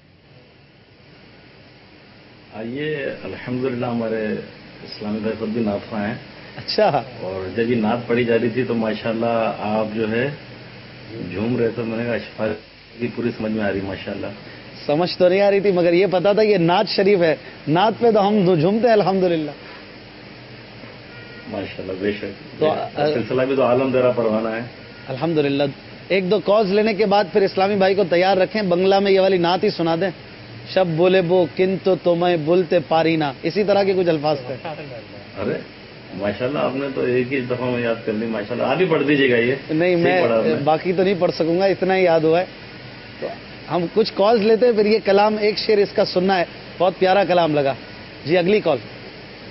یہ الحمدللہ ہمارے اسلامی بھائی خود بھی نعت خواہ ہیں۔ اچھا۔ اور جب یہ نعت پڑھی جا رہی تھی تو ماشاءاللہ آپ جو ہے جھوم رہے تھے، میں نے کہا اشفا کی پوری سمجھ میں آ رہی ماشاءاللہ۔ سمجھ تو نہیں آ رہی تھی مگر یہ پتا تھا یہ نعت شریف ہے، نعت پہ تو ہم جھومتے ہیں الحمدللہ۔ ماشاءاللہ، بے شک۔ تو سلسلہ بھی تو عالم تیرا پروانہ ہے الحمدللہ۔ ایک دو کالز لینے کے بعد پھر اسلامی بھائی کو تیار رکھیں، بنگلہ میں یہ والی نعت ہی سنا دیں، شب بولے بو کنتو تمہیں بولتے پارینا، اسی طرح کے کچھ الفاظ تھے۔ ارے ماشاءاللہ، آپ نے تو ایک ہی دفعہ میں یاد کر لی ماشاءاللہ۔ آپ ہی پڑھ دیجیے گا یہ۔ نہیں، میں باقی تو نہیں پڑھ سکوں گا، اتنا ہی یاد ہوا ہے۔ تو ہم کچھ کالز لیتے ہیں، پھر یہ کلام ایک شعر اس کا سننا ہے، بہت پیارا کلام لگا جی۔ اگلی کال۔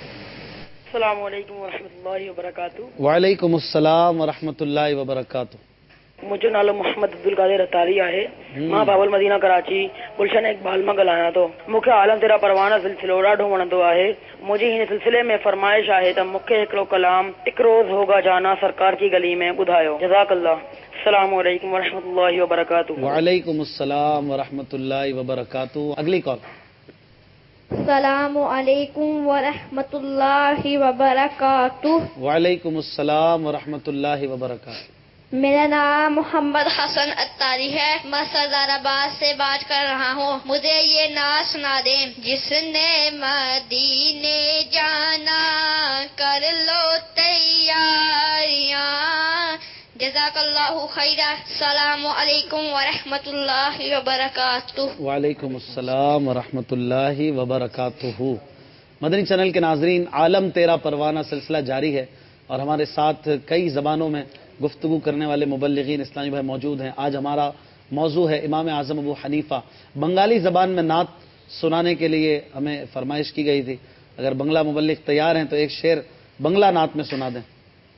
السلام علیکم ورحمۃ اللہ وبرکاتہ۔ وعلیکم السلام ورحمۃ اللہ وبرکاتہ۔ मुझो नालो मोहम्मद अब्दुल कादिर अतारी आहे मां बाबल मदीना कराची गुलशन इकबाल मां ॻाल्हायां थो। मूंखे आलम तेरा परवाना सिलसिलो ॾाढो वणंदो आहे। मुंहिंजी हिन सिलसिले में फरमाइश आहे त मूंखे हिकिड़ो कलाम एक रोज़ होगा जाना सरकार की गली में ॿुधायो। जज़ाकल्लाह। अस्सलाम वालेकुम वरहमतुल्लाहि वबरकातुहू। वालेकुम अस्सलाम वरहमतुल्लाहि वबरकातुहू। अगली कॉल। अस्सलामु अलैकुम वरहमतुल्लाहि वबरकातुहू। वालेकुम अस्सलाम वरहमतुल्लाहि वबरकातुहू। मेरा नाम मोहम्मद हसन अत्तारी है। मैं सरदाराबाद से बात कर रहा हूँ। मुझे ये नात सुना दें। जिसने मदीने जाना कर लो तैयारियाँ। जज़ाकल्लाहु खैरा। अस्सलामु अलैकुम वरहमतुल्लाहि वबरकातुहू। वालेकुम अस्सलाम वरहमतुल्लाहि वबरकातुहू। मदनी चैनल के नाजरीन, आलम तेरा परवाना सिलसिला जारी है और हमारे साथ कई ज़बानों में गुफ्तगू करने वाले मुबल्लिगीन इस्लामी भाई मौजूद हैं। आज हमारा मौजू है इमाम आज़म अबू हनीफा। बंगाली ज़बान में नात सुनाने के लिए हमें फरमाइश की गई थी। अगर बंगला मुबल्लिग तैयार हैं तो एक शेर बंगला नात में सुना दें।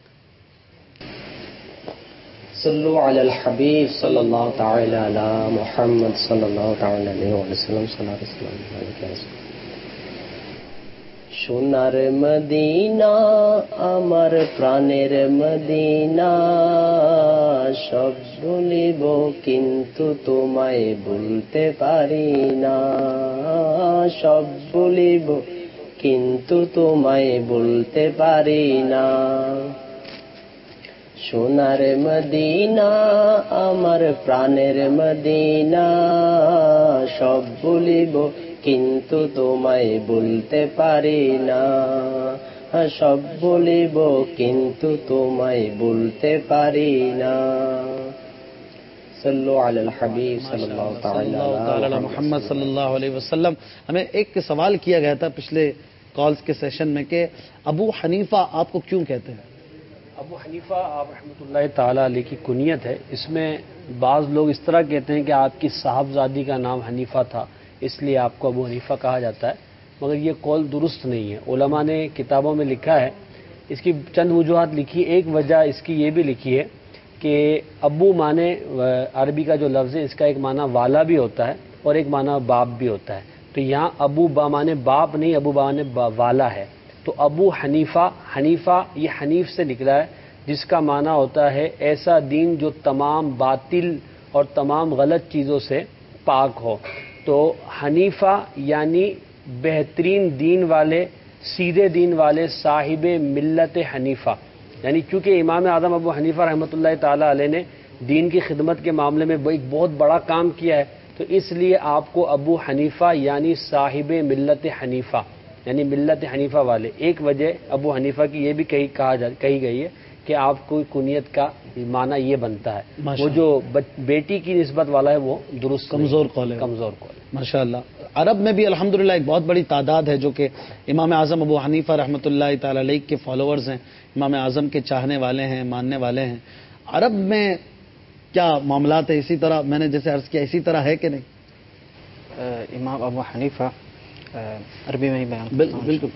सल्लु अलल हबीब सल्लल्लाहु तआला अला मुहम्मद सल्लल्लाहु तआला अलैहि वसल्लम। সোনার মদিনা আমার প্রাণের মদিনা সব ভুলিব কিন্তু তোমায় ভুলতে পারি না সব ভুলিব কিন্তু তোমায় ভুলতে পারি না সোনার মদিনা আমার প্রাণের মদিনা সব ভুলিব কিন্তু তোমায় ভুলতে পারি না সব ভুলিব কিন্তু তোমায় ভুলতে পারি না सल्लु अलल हबीब सल्लल्लाहु तआला अला मुहम्मद सल्लल्लाहु अलैहि वसल्लम। हमें एक सवाल किया गया था पिछले कॉल्स के सेशन में कि अबू हनीफा आपको क्यों कहते हैं? अबू हनीफा आप रहमतुल्लाह ताला अलैह की कुनियत है। इसमें बाज़ लोग इस तरह कहते हैं कि आपकी साहबजादी का नाम हनीफा था इसलिए आपको अबू हनीफा कहा जाता है, मगर ये कौल दुरुस्त नहीं है। उलमा ने किताबों में लिखा है, इसकी चंद वजूहात लिखी। एक वजह इसकी ये भी लिखी है कि अबू माने अरबी का जो लफ्ज़ है इसका एक माना वाला भी होता है और एक माना बाप भी होता है। तो यहाँ अबू बा माने बाप नहीं, अबू बा माने वाला है। तो अबू हनीफा, हनीफा ये हनीफ से निकला है जिसका माना होता है ऐसा दीन जो तमाम बातिल और तमाम गलत चीज़ों से पाक हो। तो हनीफा यानी बेहतरीन दीन वाले, सीधे दीन वाले, साहिब मिल्लत हनीफा। यानी क्योंकि इमाम आज़म अबू हनीफा रहमतुल्लाह ताला अलैह ने दीन की खिदमत के मामले में एक बहुत बड़ा काम किया है, तो इसलिए आपको अबू हनीफा यानी साहिब मिल्लत हनीफा यानी मिल्लत हनीफा वाले। एक वजह अबू हनीफा की ये भी कही गई है कि आपको कुनियत का माना ये बनता है। वो जो बेटी की निस्बत वाला है वो दुरुस्त कमज़ोर कौल है, कमज़ोर कौल। माशाअल्लाह। अरब में भी अल्हम्दुलिल्लाह एक बहुत बड़ी तादाद है जो कि इमाम आज़म अबू हनीफा रहमतुल्लाह ताला अलैह के फॉलोअर्स हैं, इमाम आज़म के चाहने वाले हैं, मानने वाले हैं। अरब में क्या मामलात है? इसी तरह मैंने जैसे अर्ज़ किया इसी तरह है कि नहीं? इमाम अबू हनीफा अरबी में ही बयान बिल्कुल।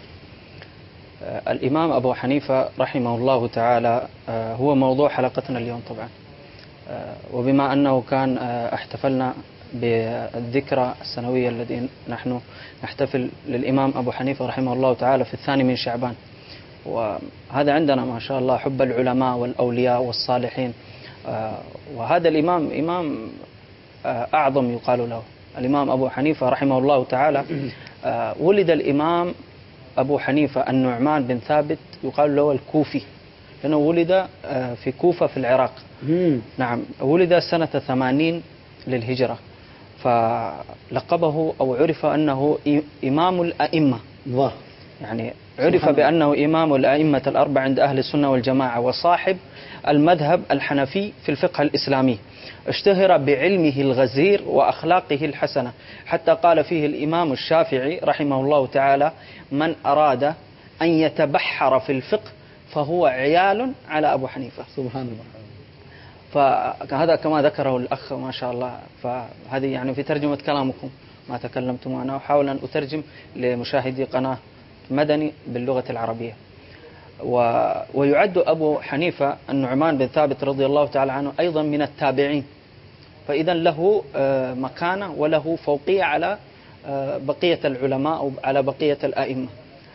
الإمام أبو حنيفة رحمه الله تعالى هو موضوع حلقتنا اليوم طبعا، وبما أنه كان احتفلنا بالذكرى السنوية التي نحن نحتفل للإمام أبو حنيفة رحمه الله تعالى في 2 من شعبان، وهذا عندنا ما شاء الله حب العلماء والأولياء والصالحين، وهذا الإمام إمام أعظم يقال له الإمام أبو حنيفة رحمه الله تعالى. ولد الإمام أبو حنيفة النعمان بن ثابت يقال له الكوفي لأنه ولد في كوفة في العراق. نعم، ولد سنة 80 للهجرة، فلقبه أو عرف أنه إمام الأئمة، يعني عرف بأنه إمام الأئمة الأربعة عند أهل السنة والجماعة، وصاحب المذهب الحنفي في الفقه الإسلامي. اشتهر بعلمه الغزير وأخلاقه الحسنة، حتى قال فيه الإمام الشافعي رحمه الله تعالى: من أراد أن يتبحر في الفقه فهو عيال على أبو حنيفة. سبحان الله. فهذا كما ذكره الأخ ما شاء الله. فهذه يعني في ترجمة كلامكم ما تكلمتم، أنا أحاول أن أترجم لمشاهدي قناة مدني باللغة العربية. ويعد أبو حنيفة النعمان بن ثابت رضي الله تعالى عنه أيضا من التابعين، فإذا له مكانة وله فوقية على بقية العلماء وعلى بقية الأئمة،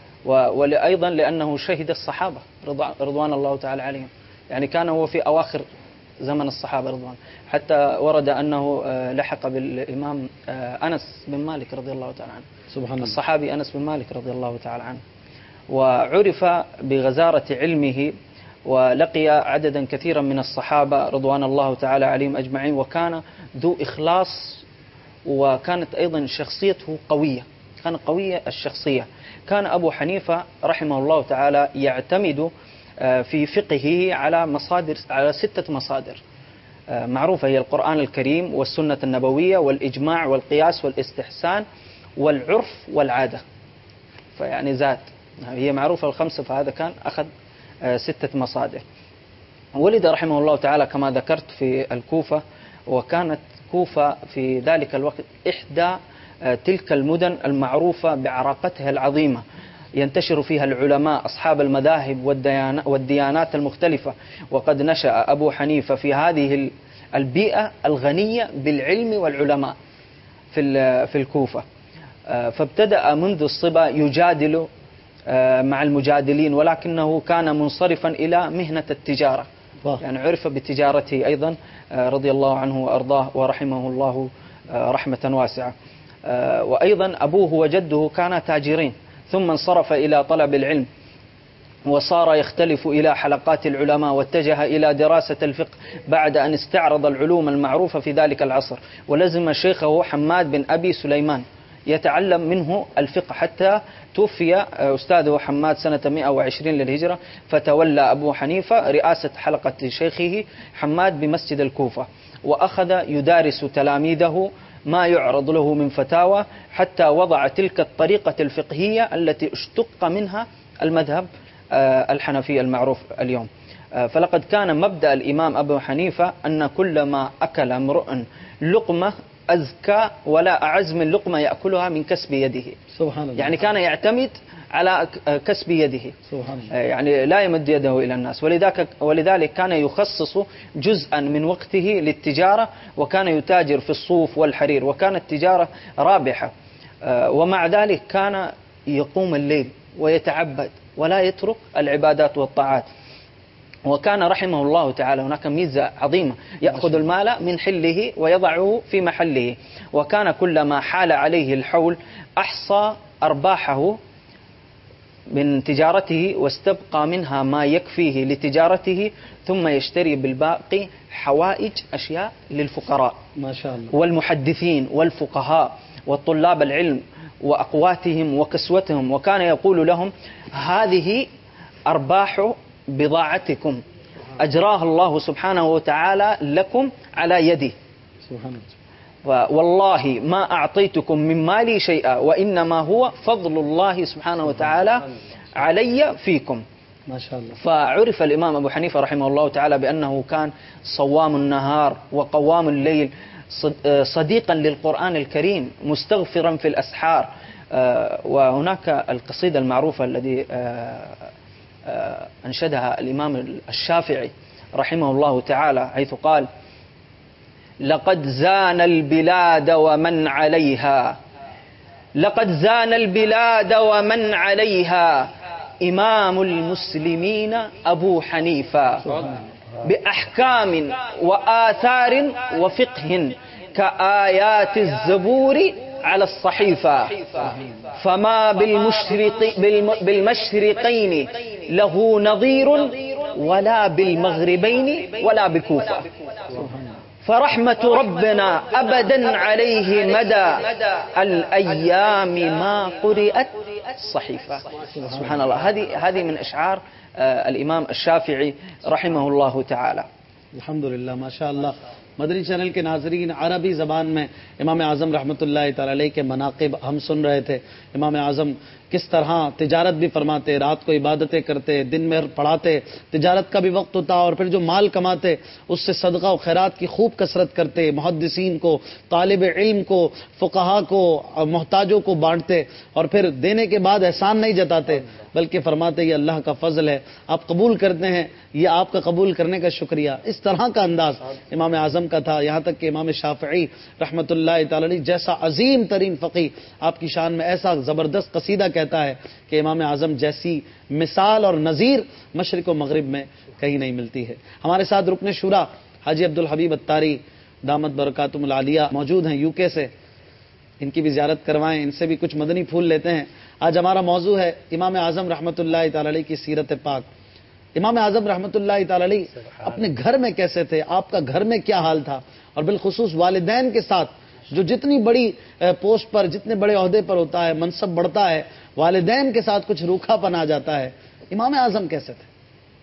وأيضا لأنه شهد الصحابة رضوان الله تعالى عليهم، يعني كان هو في أواخر زمن الصحابة رضوان، حتى ورد أنه لحق بالإمام أنس بن مالك رضي الله تعالى عنه، سبحان الله، الصحابي أنس بن مالك رضي الله تعالى عنه، وعرف بغزارة علمه ولقي عددا كثيرا من الصحابة رضوان الله تعالى عليهم أجمعين، وكان ذو إخلاص، وكانت أيضا شخصيته قوية، كان قوية الشخصية. كان أبو حنيفة رحمه الله تعالى يعتمد في فقهه على 6 مصادر معروفة، هي القرآن الكريم والسنة النبوية والإجماع والقياس والاستحسان والعرف والعادة، فيعني زاد، هي معروفة ال5، فهذا كان أخذ 6 مصادر. ولد رحمه الله تعالى كما ذكرت في الكوفة، وكانت كوفة في ذلك الوقت إحدى تلك المدن المعروفة بعراقتها العظيمة، ينتشر فيها العلماء أصحاب المذاهب والديانات المختلفة، وقد نشأ أبو حنيفة في هذه البيئة الغنية بالعلم والعلماء في الكوفة، فابتدأ منذ الصبا يجادل مع المجادلين، ولكنه كان منصرفا إلى مهنة التجارة، يعني عرف بتجارته أيضا رضي الله عنه وأرضاه ورحمه الله رحمة واسعة. وأيضا أبوه وجده كانا تاجرين، ثم انصرف إلى طلب العلم، وصار يختلف إلى حلقات العلماء، واتجه إلى دراسة الفقه بعد أن استعرض العلوم المعروفة في ذلك العصر، ولزم شيخه حماد بن أبي سليمان يتعلم منه الفقه، حتى توفي أستاذه حماد سنة 120 للهجرة، فتولى أبو حنيفة رئاسة حلقة شيخه حماد بمسجد الكوفة، وأخذ يدارس تلاميذه ما يعرض له من فتاوى، حتى وضع تلك الطريقة الفقهية التي اشتق منها المذهب الحنفي المعروف اليوم. فلقد كان مبدأ الإمام أبو حنيفة أن كل ما أكل امرؤ لقمة أزكى ولا أعز من لقمة يأكلها من كسب يده، سبحان الله. يعني كان يعتمد على كسب يده، سبحان الله. يعني لا يمد يده إلى الناس، ولذلك كان يخصص جزءا من وقته للتجارة، وكان يتاجر في الصوف والحرير، وكانت تجارة رابحة، ومع ذلك كان يقوم الليل ويتعبد ولا يترك العبادات والطاعات. وكان رحمه الله تعالى هناك ميزة عظيمة، يأخذ المال من حله ويضعه في محله، وكان كلما حال عليه الحول أحصى أرباحه من تجارته، واستبقى منها ما يكفيه لتجارته، ثم يشتري بالباقي حوائج أشياء للفقراء ما شاء الله، والمحدثين والفقهاء والطلاب العلم وأقواتهم وكسوتهم، وكان يقول لهم: هذه أرباح بضاعتكم أجراها الله سبحانه وتعالى لكم على يدي، والله ما أعطيتكم من مالي شيئا، وإنما هو فضل الله سبحانه وتعالى علي فيكم ما شاء الله. فعرف الإمام أبو حنيفة رحمه الله تعالى بأنه كان صوام النهار وقوام الليل، صديقا للقرآن الكريم، مستغفرا في الأسحار. وهناك القصيدة المعروفة الذي أنشدها الإمام الشافعي رحمه الله تعالى، حيث قال: لقد زان البلاد ومن عليها، لقد زان البلاد ومن عليها إمام المسلمين أبو حنيفة، بأحكام وآثار وفقه كآيات الزبور على الصحيفة، فما بالمشرقين له نظير ولا بالمغربين ولا بكوفة، فرحمة ربنا أبدا عليه مدى الأيام ما قرأت الصحيفة. سبحان الله. هذه من أشعار الإمام الشافعي رحمه الله تعالى. الحمد لله ما شاء الله. مدنی چینل کے ناظرین، عربی زبان میں امام اعظم رحمۃ اللہ تعالی علیہ کے مناقب ہم سن رہے تھے۔ امام اعظم کس طرح تجارت بھی فرماتے، رات کو عبادتیں کرتے، دن میں پڑھاتے، تجارت کا بھی وقت ہوتا، اور پھر جو مال کماتے اس سے صدقہ و خیرات کی خوب کثرت کرتے، محدثین کو، طالب علم کو، فقہا کو، محتاجوں کو بانٹتے، اور پھر دینے کے بعد احسان نہیں جتاتے بلکہ فرماتے یہ اللہ کا فضل ہے، آپ قبول کرتے ہیں، یہ آپ کا قبول کرنے کا شکریہ۔ اس طرح کا انداز امام اعظم کا تھا، یہاں تک کہ امام شافعی رحمۃ اللہ تعالی علیہ جیسا عظیم ترین فقی آپ کی شان میں ایسا زبردست قصیدہ کہتا ہے کہ امام اعظم جیسی مثال اور نظیر مشرق و مغرب میں کہیں نہیں ملتی ہے۔ ہمارے ساتھ رکن شورا حاجی عبدالحبیب اتاری دامت برکاتہم العالیہ موجود ہیں یو کے سے، ان کی بھی زیارت کروائیں، ان سے بھی کچھ مدنی پھول لیتے ہیں۔ آج ہمارا موضوع ہے امام اعظم رحمۃ اللہ تعالی علیہ کی سیرت پاک۔ امام اعظم رحمۃ اللہ تعالی علیہ اپنے گھر میں کیسے تھے، آپ کا گھر میں کیا حال تھا، اور بالخصوص والدین کے ساتھ جو جتنی بڑی پوسٹ پر، جتنے بڑے عہدے پر ہوتا ہے، منصب بڑھتا ہے، والدین کے ساتھ کچھ روکھا پن آ جاتا ہے۔ امام اعظم کیسے تھے؟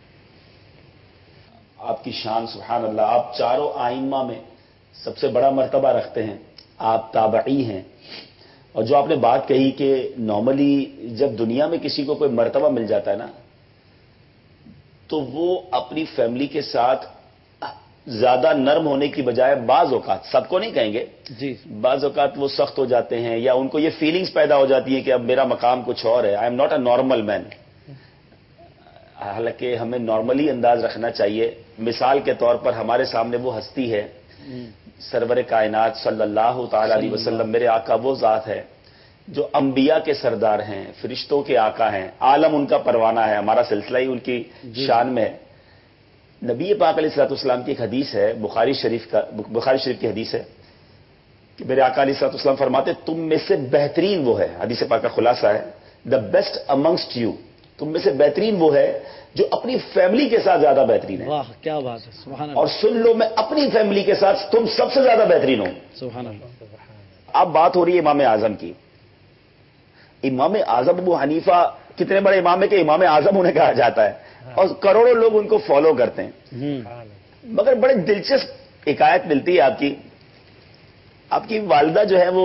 آپ کی شان سبحان اللہ، آپ چاروں آئمہ میں سب سے بڑا مرتبہ رکھتے ہیں، آپ تابعی ہیں۔ اور جو آپ نے بات کہی کہ نارملی جب دنیا میں کسی کو کوئی مرتبہ مل جاتا ہے نا، تو وہ اپنی فیملی کے ساتھ زیادہ نرم ہونے کی بجائے بعض اوقات، سب کو نہیں کہیں گے جی، بعض اوقات وہ سخت ہو جاتے ہیں، یا ان کو یہ فیلنگز پیدا ہو جاتی ہے کہ اب میرا مقام کچھ اور ہے، I am not a normal man. حالانکہ ہمیں نارملی انداز رکھنا چاہیے۔ مثال کے طور پر ہمارے سامنے وہ ہستی ہے، سرور کائنات صلی اللہ تعالی علیہ وسلم، میرے آقا وہ ذات ہے جو انبیاء کے سردار ہیں، فرشتوں کے آقا ہیں، عالم ان کا پروانہ ہے، ہمارا سلسلہ ہی ان کی شان میں ہے۔ نبی پاک علیہ الصلوۃ والسلام کی ایک حدیث ہے، بخاری شریف کی حدیث ہے کہ میرے آقا علیہ الصلوۃ والسلام فرماتے تم میں سے بہترین وہ ہے، حدیث پاک کا خلاصہ ہے، دا بیسٹ امنگسٹ یو، تم میں سے بہترین وہ ہے جو اپنی فیملی کے ساتھ زیادہ بہترین ہے۔ واہ کیا بات ہے، سبحان اللہ۔ اور سن لو، میں اپنی فیملی کے ساتھ تم سب سے زیادہ بہترین ہوں، سبحان اللہ۔ اب بات ہو رہی ہے امام اعظم کی۔ امام اعظم ابو حنیفہ کتنے بڑے امام ہے کہ امام اعظم انہیں کہا جاتا ہے، اور کروڑوں لوگ ان کو فالو کرتے ہیں۔ مگر بڑے دلچسپ حکایت ملتی ہے آپ کی والدہ جو ہے وہ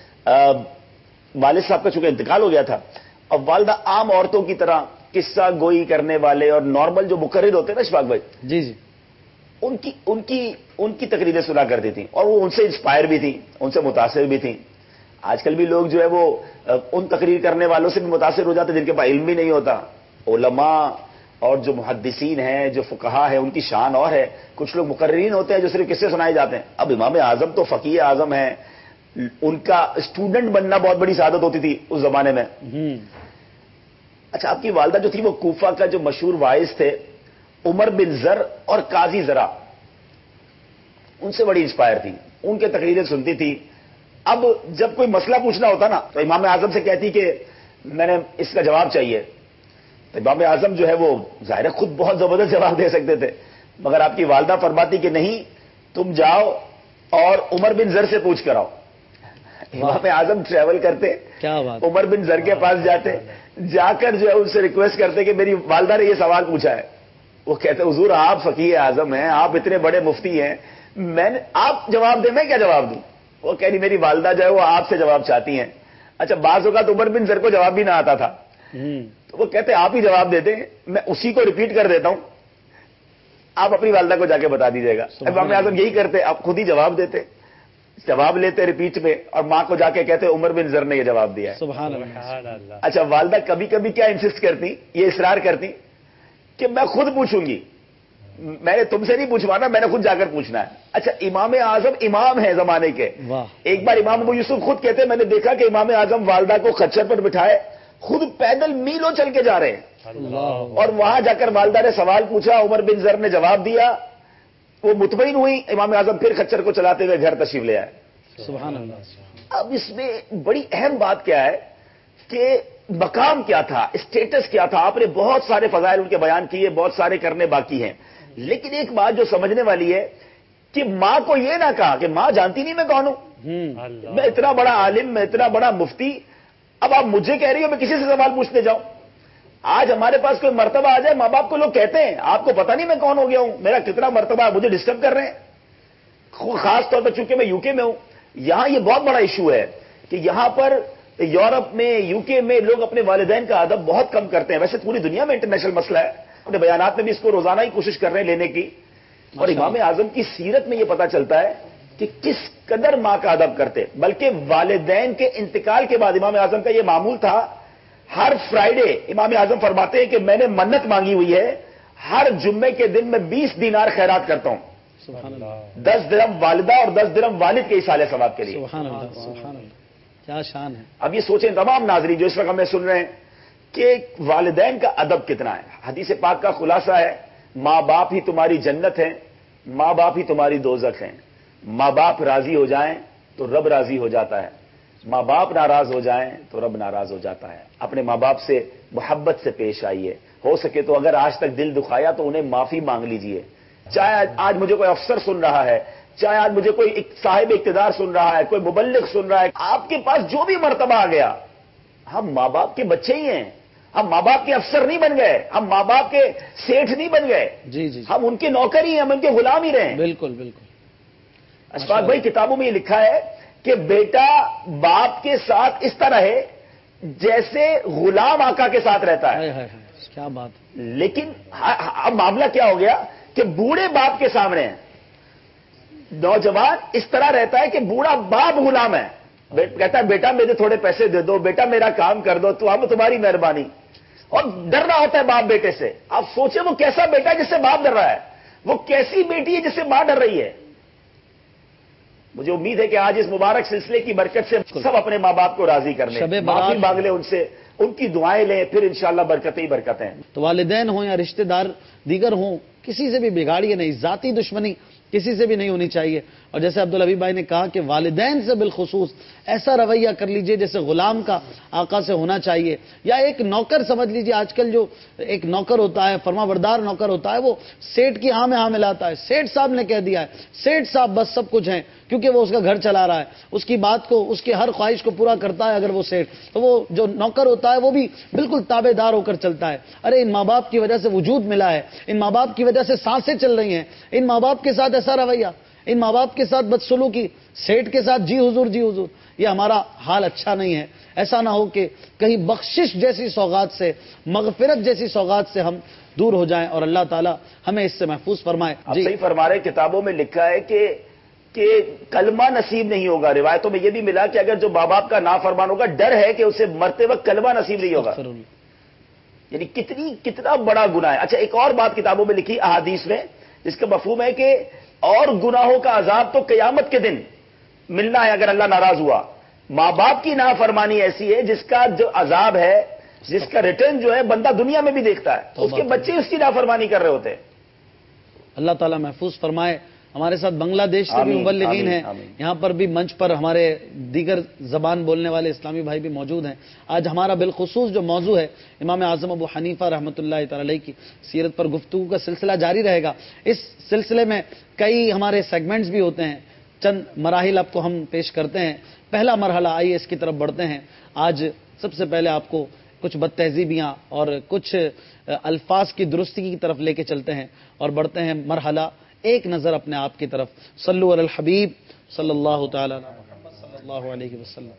والد صاحب کا چونکہ انتقال ہو گیا تھا، اور والدہ عام عورتوں کی طرح قصہ گوئی کرنے والے اور نارمل جو مقرر ہوتے ہیں نا اشفاق بھائی، جی جی، ان کی تقریریں سنا کرتی تھیں، اور وہ ان سے انسپائر بھی تھیں، ان سے متاثر بھی تھیں۔ آج کل بھی لوگ جو ہے وہ ان تقریر کرنے والوں سے بھی متاثر ہو جاتے ہیں جن کے پاس علم بھی نہیں ہوتا۔ علماء اور جو محدثین ہیں، جو فقہا ہیں، ان کی شان اور ہے۔ کچھ لوگ مقررین ہوتے ہیں جو صرف قصے سنائے جاتے ہیں۔ اب امام اعظم تو فقیہ اعظم ہیں، ان کا اسٹوڈنٹ بننا بہت بڑی سعادت ہوتی تھی اس زمانے میں۔ اچھا، آپ کی والدہ جو تھی وہ کوفہ کا جو مشہور واعظ تھے عمر بن زر اور قاضی زرا، ان سے بڑی انسپائر تھی، ان کے تقریریں سنتی تھی۔ اب جب کوئی مسئلہ پوچھنا ہوتا نا تو امام اعظم سے کہتی کہ میں نے اس کا جواب چاہیے، تو امام اعظم جو ہے وہ ظاہر خود بہت زبردست جواب دے سکتے تھے، مگر آپ کی والدہ فرماتی کہ نہیں، تم جاؤ اور عمر بن زر سے پوچھ کر آؤ۔ امام اعظم ٹریول کرتے، کیا بات، عمر بن زر کے پاس جاتے، جا کر جو ہے ان سے ریکویسٹ کرتے کہ میری والدہ نے یہ سوال پوچھا ہے۔ وہ کہتے حضور آپ فقیہ اعظم ہیں، آپ اتنے بڑے مفتی ہیں، آپ جواب دیں، میں کیا جواب دوں؟ وہ کہہ رہی میری والدہ جو ہے وہ آپ سے جواب چاہتی ہیں۔ اچھا، بعض اوقات عمر بن زر کو جواب بھی نہ آتا تھا، تو وہ کہتے آپ ہی جواب دیتے ہیں، میں اسی کو ریپیٹ کر دیتا ہوں، آپ اپنی والدہ کو جا کے بتا دیجیے گا۔ امام اعظم یہی کرتے، آپ خود ہی جواب دیتے، جواب لیتے ریپیٹ میں، اور ماں کو جا کے کہتے عمر بن زر نے یہ جواب دیا ہے۔ سبحان اللہ۔ اچھا، والدہ کبھی کبھی کیا انسسٹ کرتی، یہ اصرار کرتی کہ میں خود پوچھوں گی، میں نے تم سے نہیں پوچھوانا، میں نے خود جا کر پوچھنا ہے۔ اچھا، امام اعظم امام ہے زمانے کے۔ ایک بار امام ابو یوسف خود کہتے ہیں میں نے دیکھا کہ امام اعظم والدہ کو خچر پر بٹھائے خود پیدل میلوں چل کے جا رہے ہیں، اور وہاں جا کر والدہ نے سوال پوچھا، عمر بن زر نے جواب دیا، وہ مطمئن ہوئی، امام اعظم پھر خچر کو چلاتے ہوئے گھر تشریف لے آئے۔ سبحان اللہ۔ اب اس میں بڑی اہم بات کیا ہے کہ مقام کیا تھا، اسٹیٹس کیا تھا۔ آپ نے بہت سارے فضائل ان کے بیان کیے، بہت سارے کرنے باقی ہیں، لیکن ایک بات جو سمجھنے والی ہے کہ ماں کو یہ نہ کہا کہ ماں جانتی نہیں میں کون ہوں، میں اتنا بڑا عالم، میں اتنا بڑا مفتی، اب آپ مجھے کہہ رہی ہو میں کسی سے سوال پوچھنے جاؤں۔ آج ہمارے پاس کوئی مرتبہ آ جائے، ماں باپ کو لوگ کہتے ہیں آپ کو پتہ نہیں میں کون ہو گیا ہوں، میرا کتنا مرتبہ، مجھے ڈسٹرب کر رہے ہیں۔ خاص طور پر چونکہ میں UK میں ہوں، یہاں یہ بہت بڑا ایشو ہے کہ یہاں پر یورپ میں UK میں لوگ اپنے والدین کا ادب بہت کم کرتے ہیں. ویسے پوری دنیا میں انٹرنیشنل مسئلہ ہے، اپنے بیانات میں بھی اس کو روزانہ ہی کوشش کر رہے ہیں لینے کی. اور امام اعظم کی سیرت میں یہ پتا چلتا ہے کہ کس قدر ماں کا ادب کرتے. بلکہ والدین کے انتقال کے بعد امام اعظم کا یہ معمول تھا، ہر فرائیڈے امام اعظم فرماتے ہیں کہ میں نے منت مانگی ہوئی ہے، ہر جمعے کے دن میں 20 دینار خیرات کرتا ہوں، 10 درہم والدہ اور 10 درہم والد کے اصالہ ثواب کے لیے. سبحان اللہ، سبحان اللہ، کیا شان ہے. اب یہ سوچیں تمام ناظرین جو اس وقت ہمیں سن رہے ہیں کہ والدین کا ادب کتنا ہے. حدیث پاک کا خلاصہ ہے ماں باپ ہی تمہاری جنت ہیں، ماں باپ ہی تمہاری دوزخ ہیں. ماں باپ راضی ہو جائیں تو رب راضی ہو جاتا ہے، ماں باپ ناراض ہو جائیں تو رب ناراض ہو جاتا ہے. اپنے ماں باپ سے محبت سے پیش آئیے، ہو سکے تو اگر آج تک دل دکھایا تو انہیں معافی مانگ لیجئے. چاہے آج مجھے کوئی افسر سن رہا ہے، چاہے آج مجھے کوئی صاحب اقتدار سن رہا ہے، کوئی مبلغ سن رہا ہے، آپ کے پاس جو بھی مرتبہ آ گیا، ہم ماں باپ کے بچے ہی ہیں. ہم ماں باپ کے افسر نہیں بن گئے، ہم ماں باپ کے سیٹھ نہیں بن گئے. جی جی، ہم ان کے نوکر ہی ہیں، ہم ان کے غلام ہی رہے. بالکل بالکل. اشفاق بھائی کتابوں میں یہ لکھا ہے کہ بیٹا باپ کے ساتھ اس طرح ہے جیسے غلام آقا کے ساتھ رہتا ہے. کیا بات. لیکن اب معاملہ کیا ہو گیا کہ بوڑھے باپ کے سامنے نوجوان اس طرح رہتا ہے کہ بوڑھا باپ غلام ہے. کہتا ہے بیٹا مجھے تھوڑے پیسے دے دو، بیٹا میرا کام کر دو، تو ہم تمہاری مہربانی. اور ڈر رہا ہوتا ہے باپ بیٹے سے. آپ سوچیں وہ کیسا بیٹا ہے جس سے باپ ڈر رہا ہے، وہ کیسی بیٹی ہے جس سے ماں ڈر رہی ہے. مجھے امید ہے کہ آج اس مبارک سلسلے کی برکت سے سب اپنے ماں باپ کو راضی کر لیں، معافی مانگ لیں ان سے، ان کی دعائیں لیں، پھر انشاءاللہ برکتیں ہی برکتیں. تو والدین ہوں یا رشتہ دار دیگر ہوں، کسی سے بھی بگاڑیے نہیں، ذاتی دشمنی کسی سے بھی نہیں ہونی چاہیے. اور جیسے عبدالحبیب بھائی نے کہا کہ والدین سے بالخصوص ایسا رویہ کر لیجئے جیسے غلام کا آقا سے ہونا چاہیے، یا ایک نوکر سمجھ لیجئے. آج کل جو ایک نوکر ہوتا ہے، فرما بردار نوکر ہوتا ہے، وہ سیٹ کی ہاں میں ہاں ملاتا ہے. سیٹ صاحب نے کہہ دیا ہے، سیٹ صاحب بس سب کچھ ہیں، کیونکہ وہ اس کا گھر چلا رہا ہے، اس کی بات کو، اس کی ہر خواہش کو پورا کرتا ہے. اگر وہ سیٹ، تو وہ جو نوکر ہوتا ہے وہ بھی بالکل تابع دار ہو کر چلتا ہے. ارے ان ماں باپ کی وجہ سے وجود ملا ہے، ان ماں باپ کی وجہ سے سانسیں چل رہی ہیں، ان ماں باپ کے ساتھ ایسا رویہ، ان ماں باپ کے ساتھ بدسلوکی، سیٹ کے ساتھ جی حضور جی حضور، یہ ہمارا حال اچھا نہیں ہے. ایسا نہ ہو کہ کہیں بخشش جیسی سوغات سے، مغفرت جیسی سوغات سے ہم دور ہو جائیں، اور اللہ تعالی ہمیں اس سے محفوظ فرمائے. آپ صحیح فرما رہے. کتابوں میں لکھا ہے کہ کلمہ نصیب نہیں ہوگا. روایتوں میں یہ بھی ملا کہ اگر جو ماں باپ کا نافرمان ہوگا، ڈر ہے کہ اسے مرتے وقت کلمہ نصیب نہیں ہوگا. یعنی کتنا بڑا گناہ ہے. اچھا ایک اور بات کتابوں میں لکھی احادیث میں، جس کا مفہوم ہے کہ اور گناہوں کا عذاب تو قیامت کے دن ملنا ہے اگر اللہ ناراض ہوا. ماں باپ کی نافرمانی ایسی ہے جس کا جو عذاب ہے، جس کا ریٹرن جو ہے بندہ دنیا میں بھی دیکھتا ہے. اس کے بچے اس کی نافرمانی کر رہے ہوتے ہیں. اللہ تعالیٰ محفوظ فرمائے. ہمارے ساتھ بنگلہ دیش سے بھی مبلغین ہیں، یہاں پر بھی منچ پر ہمارے دیگر زبان بولنے والے اسلامی بھائی بھی موجود ہیں. آج ہمارا بالخصوص جو موضوع ہے امام اعظم ابو حنیفہ رحمۃ اللہ تعالی علیہ کی سیرت پر گفتگو کا سلسلہ جاری رہے گا. اس سلسلے میں کئی ہمارے سیگمنٹس بھی ہوتے ہیں، چند مراحل آپ کو ہم پیش کرتے ہیں. پہلا مرحلہ، آئیے اس کی طرف بڑھتے ہیں. آج سب سے پہلے آپ کو کچھ بد تہذیبیاں اور کچھ الفاظ کی درستی کی طرف لے کے چلتے ہیں اور بڑھتے ہیں مرحلہ ایک نظر اپنے آپ کی طرف. صلو علی الحبیب صلی اللہ تعالی محمد صلی اللہ علیہ وسلم.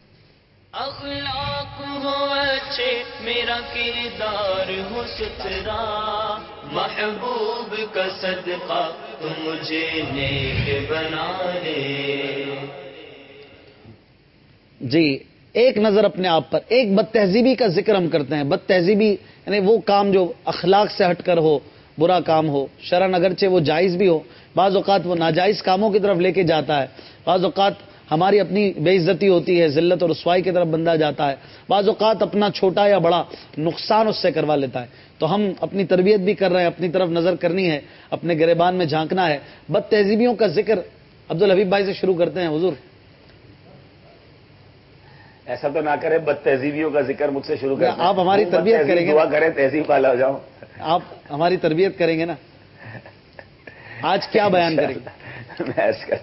اخلاق ہو اچھے، میرا کردار ہو ستھرا، محبوب کا صدقہ تو مجھے نیک بنا لے. جی ایک نظر اپنے آپ پر. ایک بد تہذیبی کا ذکر ہم کرتے ہیں. بد تہذیبی یعنی وہ کام جو اخلاق سے ہٹ کر ہو، برا کام ہو، شرعاً اگرچہ وہ جائز بھی ہو، بعض اوقات وہ ناجائز کاموں کی طرف لے کے جاتا ہے. بعض اوقات ہماری اپنی بے عزتی ہوتی ہے، ذلت اور رسوائی کی طرف بندہ جاتا ہے. بعض اوقات اپنا چھوٹا یا بڑا نقصان اس سے کروا لیتا ہے. تو ہم اپنی تربیت بھی کر رہے ہیں، اپنی طرف نظر کرنی ہے، اپنے گریبان میں جھانکنا ہے. بد تہذیبیوں کا ذکر عبدالحبیب بھائی سے شروع کرتے ہیں. حضور ایسا تو نہ کرے، بد تہذیبیوں کا ذکر مجھ سے شروع کریں. آپ ہماری تربیت کریں گے، دعا کریں تہذیب والا ہو جاؤں. آپ ہماری تربیت کریں گے نا. آج کیا بیان کریں گے؟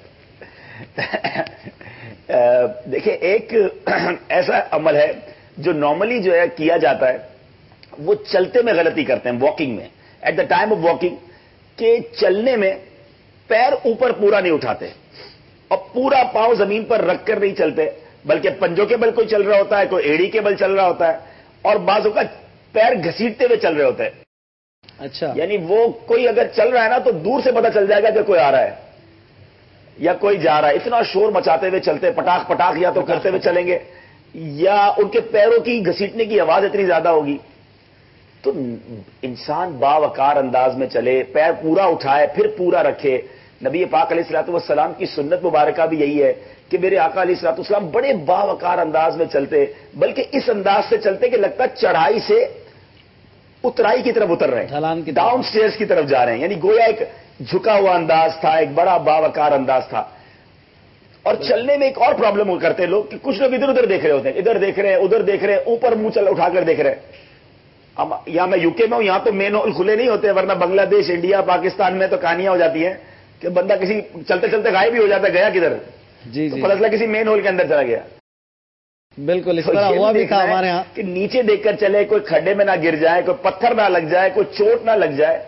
دیکھیں ایک ایسا عمل ہے جو نارملی جو ہے کیا جاتا ہے، وہ چلتے میں غلطی کرتے ہیں، واکنگ میں، at the time of walking, کہ چلنے میں पैर ऊपर पूरा नहीं उठाते और पूरा पांव जमीन पर रखकर नहीं चलते, बल्कि पंजों के बल कोई चल रहा होता है, कोई एड़ी के बल चल रहा होता है, और बाजू का पैर घसीटते हुए चल रहे होते हैं। अच्छा, यानी वो कोई अगर चल रहा है ना तो दूर से पता चल जाएगा कि कोई आ रहा है या कोई जा रहा है। इतना शोर मचाते हुए चलते, पटाख पटाख या तो करते हुए चलेंगे, या उनके पैरों की घसीटने की आवाज इतनी ज्यादा होगी। तो इंसान बावकार अंदाज में चले, पैर पूरा उठाए फिर पूरा रखे। नबी पाक अलैहिस्सलाम की सुन्नत मुबारका भी यही है कि मेरे आका अलैहिस्सलाम बड़े बावकार अंदाज में चलते, बल्कि इस अंदाज से चलते कि लगता चढ़ाई से उतराई की तरफ उतर रहे हैं, डाउन स्टेयर्स की तरफ जा रहे हैं। यानी गोया एक झुका हुआ अंदाज था, एक बड़ा बावकार अंदाज था। और चलने में एक और प्रॉब्लम करते हैं लोग कि कुछ लोग इधर उधर देख रहे होते हैं, इधर देख रहे हैं, उधर देख रहे हैं, ऊपर मुंह चल उठाकर देख रहे हैं। अब यहां मैं यूके में हूं, यहां तो मेन होल खुले नहीं होते, वरना बांग्लादेश, इंडिया, पाकिस्तान में तो कहानियां हो जाती हैं कि बंदा किसी चलते चलते गायब भी हो जाता है, गया किधर, जी तो पता चला किसी मेन होल के अंदर चला गया। बिल्कुल इस तरह हुआ भी था हमारे यहाँ कि नीचे देखकर चले, कोई खड्डे में ना गिर जाए, कोई पत्थर ना लग जाए, कोई चोट ना लग जाए।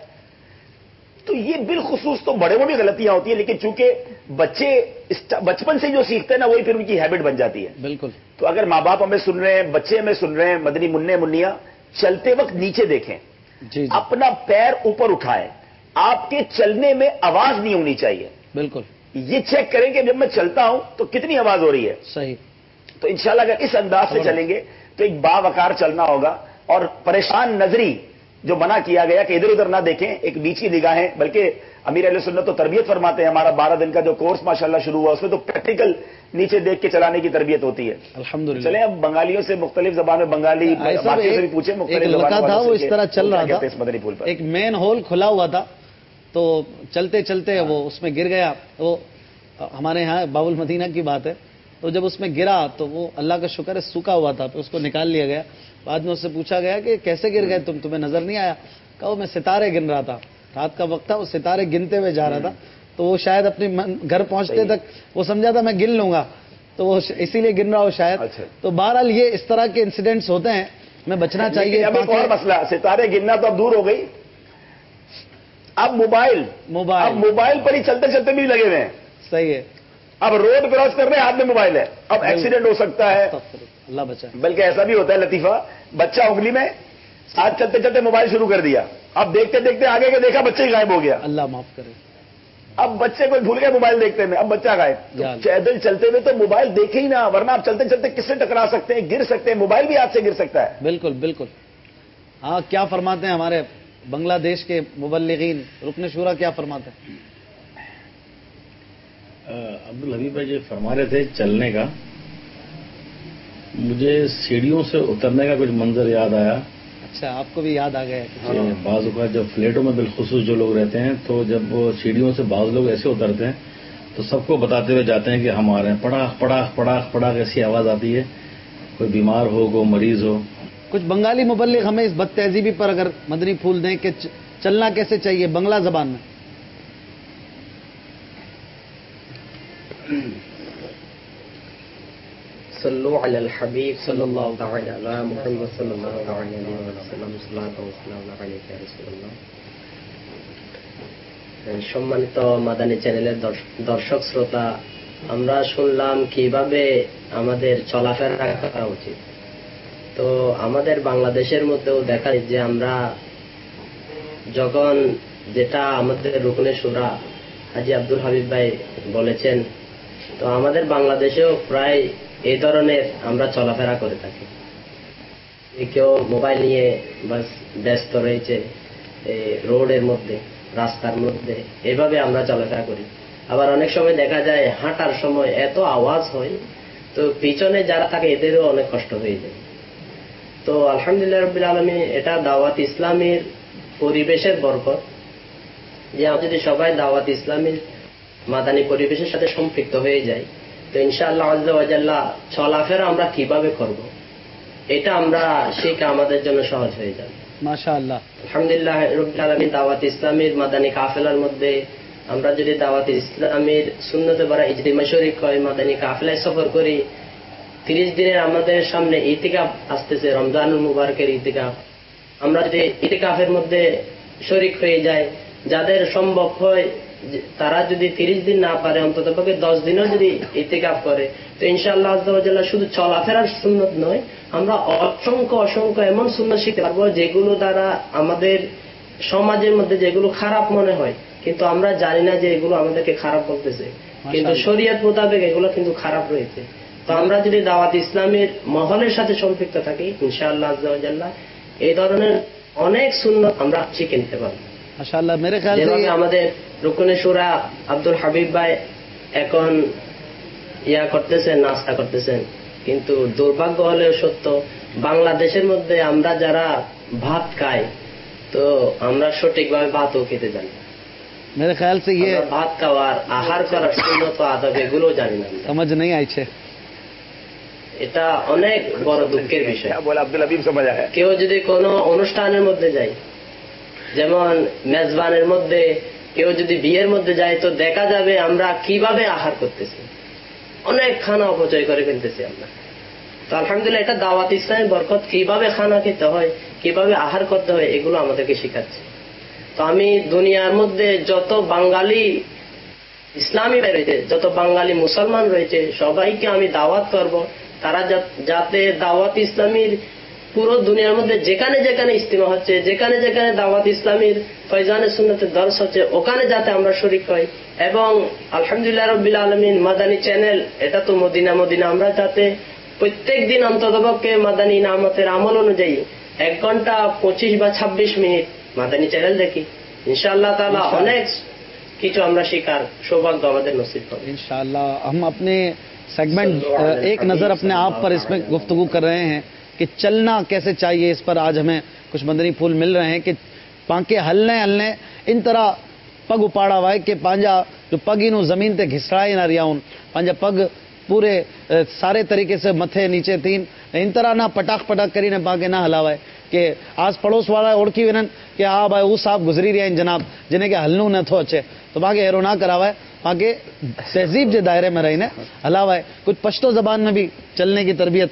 तो ये बिलखुसूस तो बड़े में भी गलतियां होती है, लेकिन चूंकि बच्चे बचपन से जो सीखते हैं ना वही फिर उनकी हैबिट बन जाती है। बिल्कुल। तो अगर माँ बाप हमें सुन रहे हैं, बच्चे हमें सुन रहे हैं, मदनी मुन्ने मुन्निया, चलते वक्त नीचे देखें, जी। अपना पैर ऊपर उठाएं, आपके चलने में आवाज नहीं होनी चाहिए। बिल्कुल। ये चेक करें कि जब मैं चलता हूं तो कितनी आवाज हो रही है। सही। तो इंशाल्लाह अगर इस अंदाज से चलेंगे तो एक बावकार चलना होगा। और परेशान नजरी जो मना किया गया कि इधर उधर ना देखें, एक नीची निगाहें, बल्कि अमीर अहले सुन्नत तो तरबियत फरमाते हैं, हमारा 12 दिन का जो कोर्स माशाल्लाह शुरू हुआ उसमें तो प्रैक्टिकल नीचे देख के चलाने की तरबियत होती है। अल्हम्दुलिल्लाह। चले अब बंगालियों से मुख्तलिफ जबान में, बंगाली बाकियों से भी पूछे, मुख्तलिफ जबान था वो इस तरह चल रहा था, मदनी पुल पर एक मेन होल खुला हुआ था, तो चलते चलते वो उसमें गिर गया। वो हमारे यहाँ बाबुल मदीना की बात है, तो जब उसमें गिरा तो वो अल्लाह का शुक्र है सूखा हुआ था, तो उसको निकाल लिया गया। बाद में उससे पूछा गया कि कैसे गिर गए तुम, तुम्हें नजर नहीं आया? कहा मैं सितारे गिन रहा था, रात का वक्त था, वो सितारे गिनते हुए जा रहा था, तो वो शायद अपने घर पहुंचते तक वो समझा था मैं गिन लूंगा, तो वो इसीलिए गिन रहा हो शायद। अच्छा। तो बहरहाल ये इस तरह के इंसिडेंट्स होते हैं, मैं बचना चाहिए। अब एक और मसला, सितारे गिनना तो अब दूर हो गई, अब मोबाइल पर ही चलते चलते भी लगे हुए हैं। सही है। अब रोड क्रॉस कर रहे हैं, हाथ में मोबाइल है, अब एक्सीडेंट हो सकता है। अल्लाह बचाए। बल्कि ऐसा भी होता है लतीफा, बच्चा उंगली में साथ चलते चलते मोबाइल शुरू कर दिया, अब देखते देखते आगे के देखा बच्चे ही गायब हो गया। अल्लाह माफ करे। अब बच्चे को भूल गए मोबाइल देखते में, अब बच्चा गायब। तो पैदल चलते हुए तो मोबाइल देखे ही ना, वरना आप चलते चलते किससे टकरा सकते हैं, गिर सकते हैं, मोबाइल भी हाथ से गिर सकता है। बिल्कुल बिल्कुल। हाँ, क्या फरमाते हैं हमारे बांग्लादेश के मुबल्लिगीन, रुकन शूरा क्या फरमाते हैं? अब्दुल हबीब भाई जो फरमा रहे थे चलने का, मुझे सीढ़ियों से उतरने का कुछ मंजर याद आया। अच्छा, आपको भी याद आ गया? बाज़ औक़ात जब फ्लैटों में बिलखुसूस जो लोग रहते हैं, तो जब वो सीढ़ियों से बाज़ लोग ऐसे उतरते हैं तो सबको बताते हुए जाते हैं कि हम आ रहे हैं, पड़ाख पड़ाख पड़ाख पड़ाख ऐसी आवाज़ आती है, कोई बीमार हो, कोई मरीज हो। कुछ बंगाली मुबल्लिग हमें इस बदतहजीबी पर अगर मदनी फूल दें कि चलना कैसे चाहिए बंगला जबान में। सल्लु अलल हबीब सल्लल्लाहु तआला अला मुहम्मद सल्लल्लाहु अलैहि वसल्लम सल्लल्लाहु अलैहि वसल्लम। সম্মানিত মাদানী চ্যানেলের দর্শক শ্রোতা, আমরা শুনলাম কিভাবে আমাদের চলাফেরা করা উচিত। তো আমাদের বাংলাদেশের মধ্যেও দেখা যায় যে আমরা যখন যেটা আমাদের রুকনে শুরা হাজী আব্দুল হাবিব ভাই বলেছেন, তো আমাদের বাংলাদেশেও প্রায় এই ধরনের আমরা চলাফেরা করে থাকি। কেউ মোবাইল নিয়ে বাস ব্যস্ত রয়েছে রোডের মধ্যে, রাস্তার মধ্যে, এভাবে আমরা চলাফেরা করি। আবার অনেক সময় দেখা যায় হাঁটার সময় এত আওয়াজ হয়, তো পিছনে যারা থাকে এদেরও অনেক কষ্ট হয়ে যায়। তো আলহামদুলিল্লাহ রাব্বিল আলামিন, এটা দাওয়াত ইসলামীর পরিবেশের বরকত যে আমরা যদি সবাই দাওয়াত ইসলামীর মাদানী পরিবেশের সাথে সম্পৃক্ত হয়ে যাই, তো ইনশাআল্লাহ আজ্জা ওয়া জাল্লা চলাফেরা আমরা কিভাবে করব এটা আমরা শেখা আমাদের জন্য সহজ হয়ে যাবে মাশাআল্লাহ। আলহামদুলিল্লাহ রাব্বিল আলামিন, দাওয়াত ইসলামীর মাদানী কাফেলার মধ্যে আমরা যদি দাওয়াত ইসলামীর সুন্নতে বারা ইজতিমা শরীক হয়, মাদানী কাফেলায় সফর করি, 30 দিনের আমাদের সামনে ইতিকাফ আসতেছে, রমজানুল মুবারকের ইতিকাফ। আমরা যদি ইতিকাফের মধ্যে শরীক হয়ে যাই, যাদের সম্ভব হয় তারা যদি 30 দিন না পারে অন্তত পক্ষে 10 দিনও যদি ইতিকাফ করে, তো ইনশাআল্লাহ আজ্জা ওয়া জাল্লা শুধু চলাফেরার সুন্নত নয়, আমরা অসংখ্য অসংখ্য এমন সুন্নত শিখতে পারবো যেগুলো দ্বারা আমাদের সমাজের মধ্যে যেগুলো খারাপ মনে হয় কিন্তু আমরা জানি না যে এগুলো আমাদেরকে খারাপ বলতেছে, কিন্তু শরীয়ত মোতাবেক এগুলো কিন্তু খারাপ রয়েছে। তো আমরা যদি দাওয়াত ইসলামের মহলের সাথে সম্পৃক্ত থাকি ইনশাআল্লাহ আজ্জা ওয়া জাল্লা এই ধরনের অনেক সুন্নত আমরা শিখে নিতে পারবো মাশাআল্লাহ। মেরে খেয়াল যেভাবে আমাদের রুকনে শুরা আব্দুল হাবিব ভাই এখন করতেছেন, নাস্তা করতেছেন, কিন্তু দুর্ভাগ্য হলেও সত্য বাংলাদেশের মধ্যে আমরা যারা ভাত খাই তো আমরা সঠিকভাবে ভাতও খেতে জানি। मेरे ख्याल से ये ভাত খাওয়ার আহার করার সুন্নত আদব এগুলো জানি না, समझ नहीं आई छे। এটা অনেক বড় দুঃখের বিষয়। কেউ যদি কোনো অনুষ্ঠানের মধ্যে যায়, যেমন মেজবানের মধ্যে, কেউ যদি বিয়ের মধ্যে যায়, তো দেখা যাবে আমরা কিভাবে আহার করতেছি, অনেক খানা অপচয় করে ফেলতেছি আমরা। তো আলহামদুলিল্লাহ এটা দাওয়াত ইসলামের বরকত, কিভাবে খানা খেতে হয়, কিভাবে আহার করতে হয় এগুলো আমাদেরকে শিখাচ্ছে। তো আমি দুনিয়ার মধ্যে যত বাঙালি ইসলামী রয়েছে, যত বাঙালি মুসলমান রয়েছে, সবাইকে আমি দাওয়াত করব তারা যাতে দাওয়াত ইসলামীর পুরো দুনিয়ার মধ্যে যেখানে যেখানে ইস্তিমা হচ্ছে, যেখানে যেখানে দাওয়াত ইসলামীর ফয়জানে সুন্নতের দর্শ হচ্ছে, ওখানে যাতে আমরা শরীক হই। এবং আলহামদুলিল্লাহ রাব্বিল আলামিন মাদানী চ্যানেল, এটা তো মদিনা মদিনা, আমরা যাতে প্রত্যেক দিন অন্ততপক্ষে মাদানী নামতের আমল অনুযায়ী 1 ঘন্টা 25 বা 26 মিনিট মাদানী চ্যানেল দেখি, इंशाअल्लाह ताला अनेक কিছু আমরা শিকার সৌভাগ্য আমাদের নসিব হবে इंशाअल्लाह। हम अपने सेगमेंट एक नज़र अपने आप पर इसमें गुफ्तगू कर रहे हैं कि चलना कैसे चाहिए, इस पर आज हमें कुछ मदनी फूल मिल रहे हैं कि पांके हलने हलने इन तरह पग उपाड़ा हुआ है कि पांजा जो पग इन जमीन ते घिसड़ाए ना रिया पांजा पग पूरे सारे तरीके से मथे नीचे तीन इन तरह ना पटाख पटाख करी ने पाके ना हलावा है कि आस पड़ोस वाला ओढ़ी विनन कि हाँ भाई वो साहब गुजरी रहा इन जनाब जिन्हें के हलनू न थो अच्छे, तो बाकी हेरो ना करावा है, बाकी तहजीब के दायरे में रही ने हलावा है। कुछ पश्तो जबान में भी चलने की तरबियत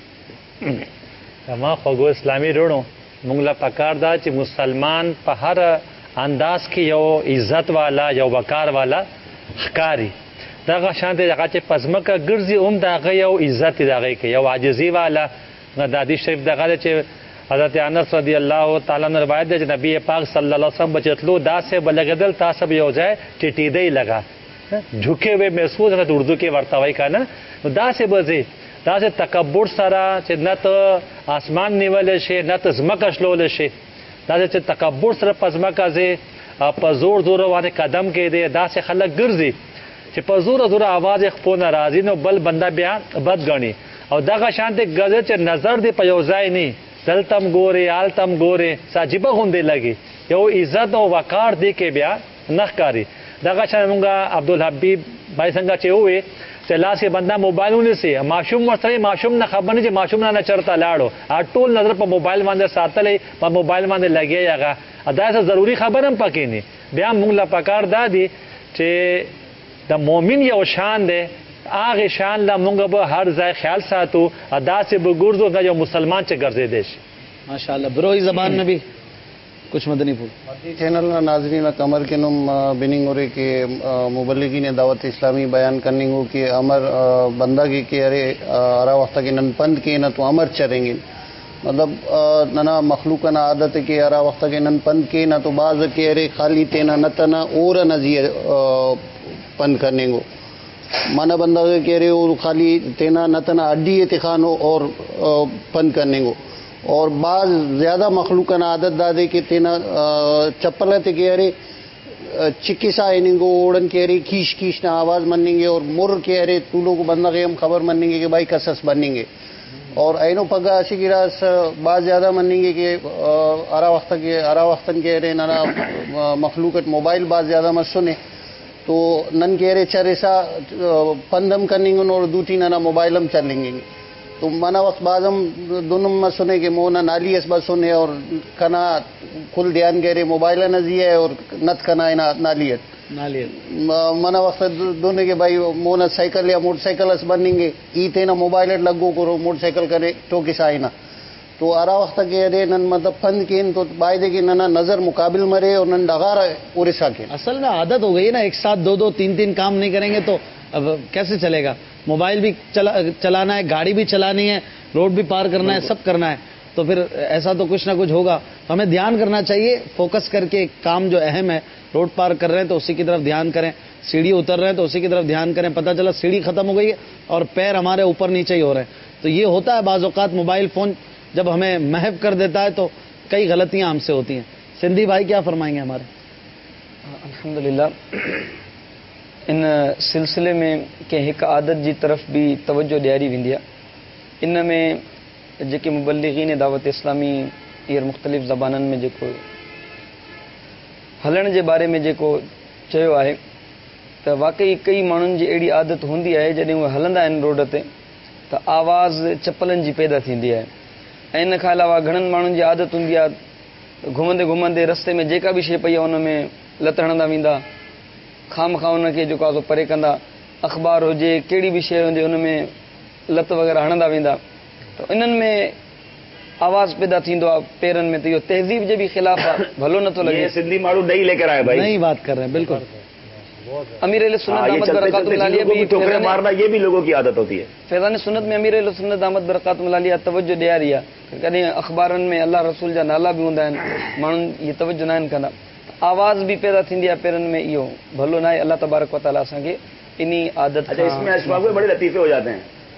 खगो इस्लामी रोड़ो मुंगला पकारदा ची मुसलमान पहर अंदाज की यो इज्जत वाला यो वकार वाला हकारी दागा शांति दागा चे पजमक गिरजी दागा यो इज्जत दागे के यो आजिजी वाला दादी शरीफ दागा चे हज़रत अनस रदी अल्लाह ताला ने रवायत है नबी पाक सल्लल्लाहु अलैहि वसल्लम बचतलो दा से बलगदल ता सब हो जाए टिटीदे ही लगा झुके हुए महसूस है उर्दू के वर्तावाई का ना दा से बजे दा से तकब्बुर सारा चे न तो आसमान निवले शे न तो जमकश लोले शे दा से तकब्बुर सारा पजमका जे पजोर जोर वाले कदम के दे दा से खलक गिरजी चे पजोर जोर आवाज खपो नाराजी नो बल बंदा बया बद गणी और दागा शांति गजे चे नजर दे पयोजाए नहीं दलतम गोरे आलतम गोरे साजिबा होंदे लगी यो इज्जत और वकार दे के ब्या नखकारी दागा शानूंगा अब्दुल हबीब भाई संगा चे हुए चला से बंदा मोबाइल ने से माशूम मसले माशूम न खबर नहीं माशूम ना चरता लाड़ो आ टोल नजर पर मोबाइल मांदे सातले पर मोबाइल मांदे लगे यागा अदा से जरूरी खबर हम पके नहीं ब्या मुंगला पकार दादी चे द मोमिन यो शान दे आगे शान ला मुंगा ब हर जाय ख्याल सातु अदा से बुगुर्दो का जो मुसलमान चे गर्जे देश माशाअल्लाह। ब्रोई जबान में भी कुछ मदनी फूल चैनल ना नाजरीन कमर के नुम बिनिंग और के मुबल्लिगी ने दावत इस्लामी बयान करने को कि अमर बंदा की अरे अरा वक्त के नन पंद के न तो अमर चरेंगे मतलब नना मखलूक ना आदत के अरा वक्त के नन पंद के न तो बाज के अरे खाली तेना न तना और नजिए पंद करने को माना बंदा कह रहे हो खाली तेना नतना अड्डी तिखानो और पंद करने को और बाज ज़्यादा मखलूक ना आदत दादे के तेना चप्पल ते कह रहे चिकित्सा इनको ओढ़न कह रहे खींच खींच ना आवाज़ मनेंगे और मुर कह रहे तू लोग बंदा के हम खबर मनेंगे कि भाई कसस बनेंगे और ऐनो पगा अशी की रास बाज ज़्यादा मनेंगे कि अरा वक्तन कह रहे ना मखलूकत मोबाइल बाज ज़्यादा मत सुने तो नन कह रहे चरेसा पंदम करेंगे और दूटी ना मोबाइल हम चलेंगे तो मना वक्त बाद हम दोनों में सुने कि मोना नाली इस बात सुने और कना कुल ध्यान कह रहे मोबाइल नजिए है और नत कना है नालियत मना वक्त दोनों के भाई मोना साइकिल या मोटरसाइकिल बनेंगे ई थे ना मोबाइल लगो करो मोटरसाइकिल करे तो किसा है ना तो تو ارا وقت کے ارے نن مطلب فند کین تو بائدے کی ننا نظر مقابل مرے اور نن ڈگار پورے ساکین. اصل میں عادت ہو گئی نا، ایک ساتھ دو تین کام نہیں کریں گے تو اب کیسے چلے گا؟ موبائل بھی چلانا ہے، گاڑی بھی چلانی ہے، روڈ بھی پار کرنا ہے، سب کرنا ہے، تو پھر ایسا تو کچھ نہ کچھ ہوگا. تو ہمیں دھیان کرنا چاہیے، فوکس کر کے کام جو اہم ہے، روڈ پار کر رہے ہیں تو اسی کی طرف دھیان کریں، سیڑھی اتر رہے ہیں تو اسی کی طرف دھیان کریں. پتہ چلا سیڑھی ختم ہو گئی ہے اور پیر ہمارے اوپر نیچے ہی ہو رہے ہیں. تو یہ ہوتا ہے بعض اوقات موبائل فون جب ہمیں محو کر دیتا ہے تو کئی غلطیاں ہم سے ہوتی ہیں. سندھی بھائی کیا فرمائیں گے ہمارے؟ الحمدللہ ان سلسلے میں کہ ایک عادت جی طرف بھی توجہ ॾियारी वेंदी आहे. इन में जेके मुबल्लिगीन दावत इस्लामी ईअर मुख़्तलिफ़ ज़बाननि में जेको हलण जे बारे में जेको चयो आहे त वाक़ई कई माण्हुनि जी अहिड़ी आदत हूंदी आहे जॾहिं उहे हलंदा आहिनि रोड ते त आवाज़ चप्पलनि जी पैदा थींदी आहे. ऐं इन खां अलावा घणनि माण्हुनि जी आदत हूंदी आहे घुमंदे घुमंदे रस्ते में जेका बि शइ पई आहे उन में लत हणंदा वेंदा, खामखा उनखे जेको आहे परे कंदा. अख़बार हुजे, कहिड़ी बि शइ हुजे, उन में लत वग़ैरह हणंदा वेंदा. तो इन्हनि में आवाज़ पैदा थींदो आहे पेरनि में. तो इहो तहज़ीब जे बि ख़िलाफ़ आहे, भलो नथो लॻे. सिंधी माण्हू नहीं लेकर आए भाई, नई बात कर रहे हैं बिल्कुल. अमीर अहले सुन्नत अहमद बरकातुल्लाह अलैह भी ठोकरें मारना ये भी लोगों की आदत होती है. फैज़ान सुन्नत में अमीर अहले सुन्नत अहमद बरकातुल्लाह अलैह तवज्जो ॾियारी आहे. कॾहिं अख़बारनि में अल्लाह रसूल जा नाला बि हूंदा आहिनि, माण्हुनि इहे तवज्जो न आहिनि कंदा. आवाज़ भी पैदा थींदी आहे पेरनि में, इहो भलो न आहे. अल्लाह तबारक व तआला असांखे इन्ही आदत. अच्छा, इसमें अशफाक में बड़े लतीफ़े हो जाते हैं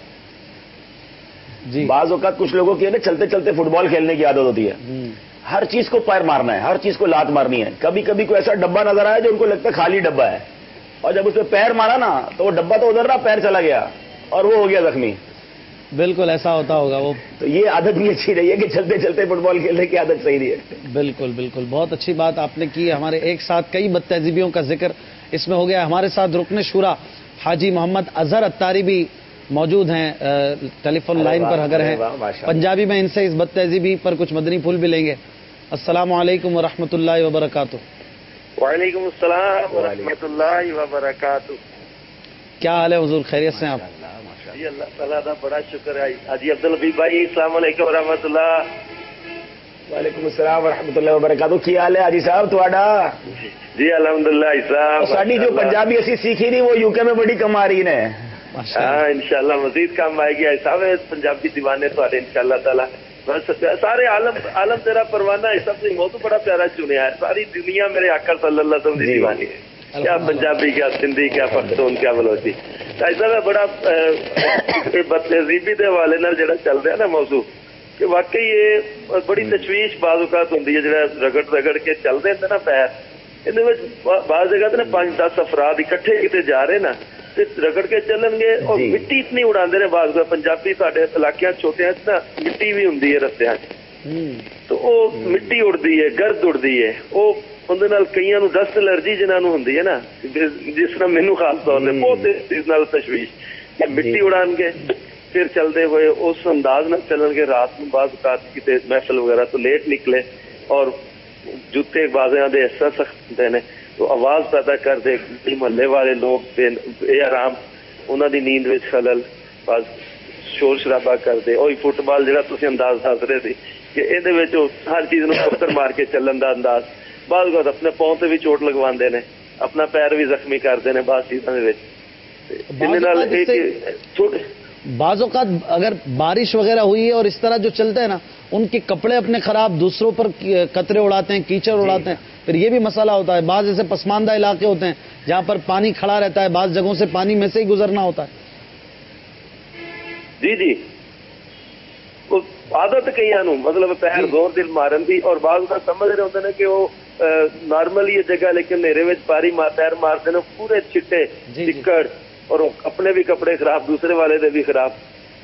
जी. बाज़ औक़ात कुछ लोगों की है ना चलते चलते फुटबॉल खेलने की आदत होती है. हर चीज को पैर मारना है, हर चीज को लात मारनी है. कभी कभी कोई ऐसा डब्बा नजर आया जो उनको लगता है खाली डब्बा है, और जब उसमें पैर मारा ना तो वो डब्बा तो उधर रहा, पैर चला गया और वो हो गया जख्मी. बिल्कुल ऐसा होता होगा वो. तो ये आदत भी अच्छी नहीं है कि चलते चलते फुटबॉल खेलने की आदत सही नहीं है. बिल्कुल बिल्कुल, बहुत अच्छी बात आपने की. हमारे एक साथ कई बदतहजीबियों का जिक्र इसमें हो गया. हमारे साथ रुकन शुरा हाजी मोहम्मद अजहर अत्तारी भी मौजूद हैं टेलीफोन लाइन पर अगर हैं. पंजाबी में इनसे इस बदतहजीबी पर कुछ मदनी फूल भी लेंगे. अस्सलामु अलैकुम व रहमतुल्लाहि व बरकातुहू. वालेकुम अस्सलाम व रहमतुल्लाहि व बरकातुहू. क्या हाल है हुजूर, खैरियत से आप? जी अल्लाह ताला दा बड़ा शुक्र है. हाजी अब्दुल हबीब भाई अस्सलाम वालेकुम व रहमतुल्लाह. वालेकुम अस्सलाम व रहमतुल्लाहि व बरकातुहू. की हाल है हाजी साहब तुहाडा? जी अल्हम्दुलिल्लाह साहब. साडी जो पंजाबी असी सीखी नहीं वो यूके में बड़ी कम आ रही ने. हाँ इंशाल्लाह मजीद काम आएगी. साहब पंजाबी दीवाने तो इंशाल्लाह ताला. बस सारे आलम तेरा परवाना है. सबसे मौजू बड़ा प्यारा चुने है. सारी दुनिया मेरे आका सल्लल्लाहु अलैहि वसल्लम की दीवानी है. क्या पंजाबी, क्या सिंधी, क्या पख्तून, क्या बलोची. ऐसा मैं बड़ा बदतहजीबी के हवाले नाल जिहड़ा चल रहा ना मौजू कि वाकई ये बड़ी तशवीश बाज़ औक़ात हुंदी है. जिहड़ा रगड़ के चलते हैं ना पैर, इहदे विच बाज़ जगह ना 5-10 अफराद इकट्ठे किते जा रहे ना ते रगड़ के चलणगे और मिट्टी इतनी उड़ाते हैं. बाज़ पंजाबी साडे इलाकियां छोटे ना मिट्टी भी हुंदी है रस्तियां तो वो मिट्टी उड़ती है, गर्द उड़ती है. वो ਉਹਦੇ ਨਾਲ ਕਈਆਂ ਨੂੰ ਡਸਟ ਐਲਰਜੀ ਜਿਨ੍ਹਾਂ ਨੂੰ ਹੁੰਦੀ ਹੈ ਨਾ, ਜਿਸ ਤਰ੍ਹਾਂ ਮੈਨੂੰ ਖਾਸ ਤੌਰ ਤੇ ਬਹੁਤ ਇਸ ਨਾਲ ਤਸ਼ਵੀਸ਼. ਮਿੱਟੀ ਉਡਾਣਗੇ ਫਿਰ ਚਲਦੇ ਹੋਏ ਉਸ ਅੰਦਾਜ਼ ਨਾਲ ਚੱਲਣਗੇ. ਰਾਤ ਨੂੰ ਬਾਅਦ ਔਕਾਤ ਕਿਤੇ ਮਹਿਫਲ ਵਗੈਰਾ ਤੋਂ ਲੇਟ ਨਿਕਲੇ ਔਰ ਜੁੱਤੇ ਬਾਜ਼ਿਆਂ ਦੇ ਐਸਾ ਸਖਤ ਹੁੰਦੇ ਨੇ तो आवाज पैदा कर दे. मोहल्ले वाले लोग बेआराम, उन्होंने नींद में खलल, बस शोर शराबा कर दे. और फुटबॉल जो तुम अंदाज दस रहे थे कि ये हर चीज में पत्थर मार के चलन का अंदाज. बाद अपने पाँव से भी चोट लगवाते हैं, अपना पैर भी जख्मी करते हैं. बाद चीजों बाज़ औक़ात अगर बारिश वगैरह हुई है और इस तरह जो चलते हैं ना, उनके कपड़े अपने खराब, दूसरों पर कतरे उड़ाते हैं, कीचड़ उड़ाते हैं, फिर ये भी मसला होता है. बाज़ ऐसे पसमानदा इलाके होते हैं जहाँ पर पानी खड़ा रहता है, बाज़ जगहों से पानी में से ही गुजरना होता है. जी जी, वो आदत कई मतलब पैर जोर दिल मारन दी. और बाज़ का समझ रहे होते हैं कि वो नॉर्मल ये जगह, लेकिन नेरे में पारी पैर मारते हैं पूरे छिट्टे चिक्कड़, और अपने भी कपड़े खराब, दूसरे वाले दे भी खराब.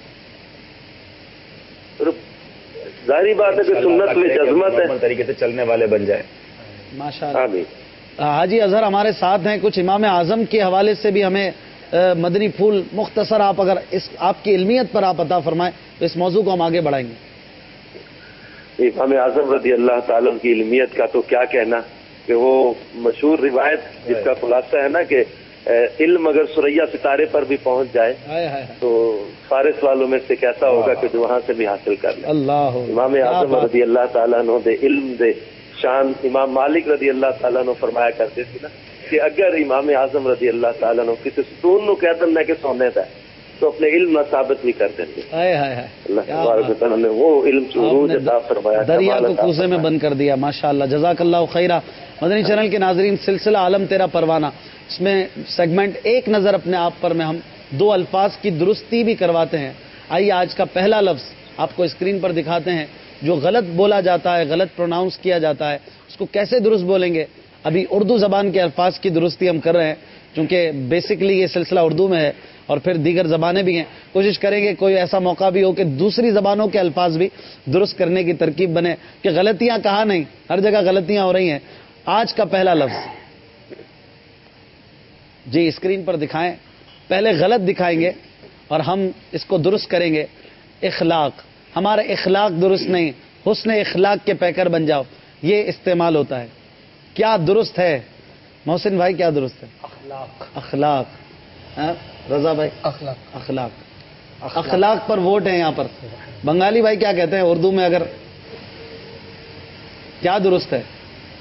जाहिर बात है कि सुन्नत में अजमत है, तरीके से चलने वाले बन जाए. माशाअल्लाह. हाजी अजहर हमारे साथ हैं. कुछ इमाम आजम के हवाले से भी हमें मदनी फूल मुख्तसर आप अगर इस आपकी इल्मियत पर आप अता फरमाएं तो इस मौजू को हम आगे बढ़ाएंगे. इमाम आजम रज़ी अल्लाह ताला की इल्मियत का तो क्या कहना, कि वो मशहूर रिवायत जिसका खुलासा है ना कि علم اگر سریا ستارے پر بھی پہنچ جائے تو فارس والوں میں سے کیسا ہوگا کہ جو وہاں سے بھی حاصل کر لیں. اللہ امام اعظم رضی اللہ تعالیٰ عنہ دے علم دے شان امام مالک رضی اللہ تعالیٰ عنہ فرمایا کرتے تھے نا کہ اگر امام اعظم رضی اللہ تعالیٰ عنہ کسی ستون نو کہہ دن کہ سونے دا تو اپنے علم نہ ثابت بھی کر دیتے. اللہ تبارک و تعالیٰ نے وہ علم سے عروج عطا فرمایا, دریا کو کوزے میں بند کر دیا. ماشاءاللہ, جزاک اللہ خیرہ. مدنی چینل کے ناظرین, سلسلہ عالم تیرا پروانہ, اس میں سیگمنٹ ایک نظر اپنے آپ پر میں ہم 2 الفاظ کی درستی بھی کرواتے ہیں. آئیے آج کا پہلا لفظ آپ کو اسکرین پر دکھاتے ہیں. جو غلط بولا جاتا ہے, غلط پروناؤنس کیا جاتا ہے, اس کو کیسے درست بولیں گے. ابھی اردو زبان کے الفاظ کی درستی ہم کر رہے ہیں چونکہ بیسکلی یہ سلسلہ اردو میں ہے اور پھر دیگر زبانیں بھی ہیں. کوشش کریں گے کوئی ایسا موقع بھی ہو کہ دوسری زبانوں کے الفاظ بھی درست کرنے کی ترکیب بنے کہ غلطیاں کہاں نہیں, ہر جگہ غلطیاں ہو رہی ہیں. آج کا پہلا لفظ جی اسکرین پر دکھائیں. پہلے غلط دکھائیں گے اور ہم اس کو درست کریں گے. اخلاق. ہمارے اخلاق درست نہیں, حسن اخلاق کے پیکر بن جاؤ, یہ استعمال ہوتا ہے. کیا درست ہے محسن بھائی, کیا درست ہے؟ اخلاق. رضا بھائی اخلاق پر ووٹ ہے یہاں پر. بنگالی بھائی کیا کہتے ہیں اردو میں, اگر کیا درست ہے؟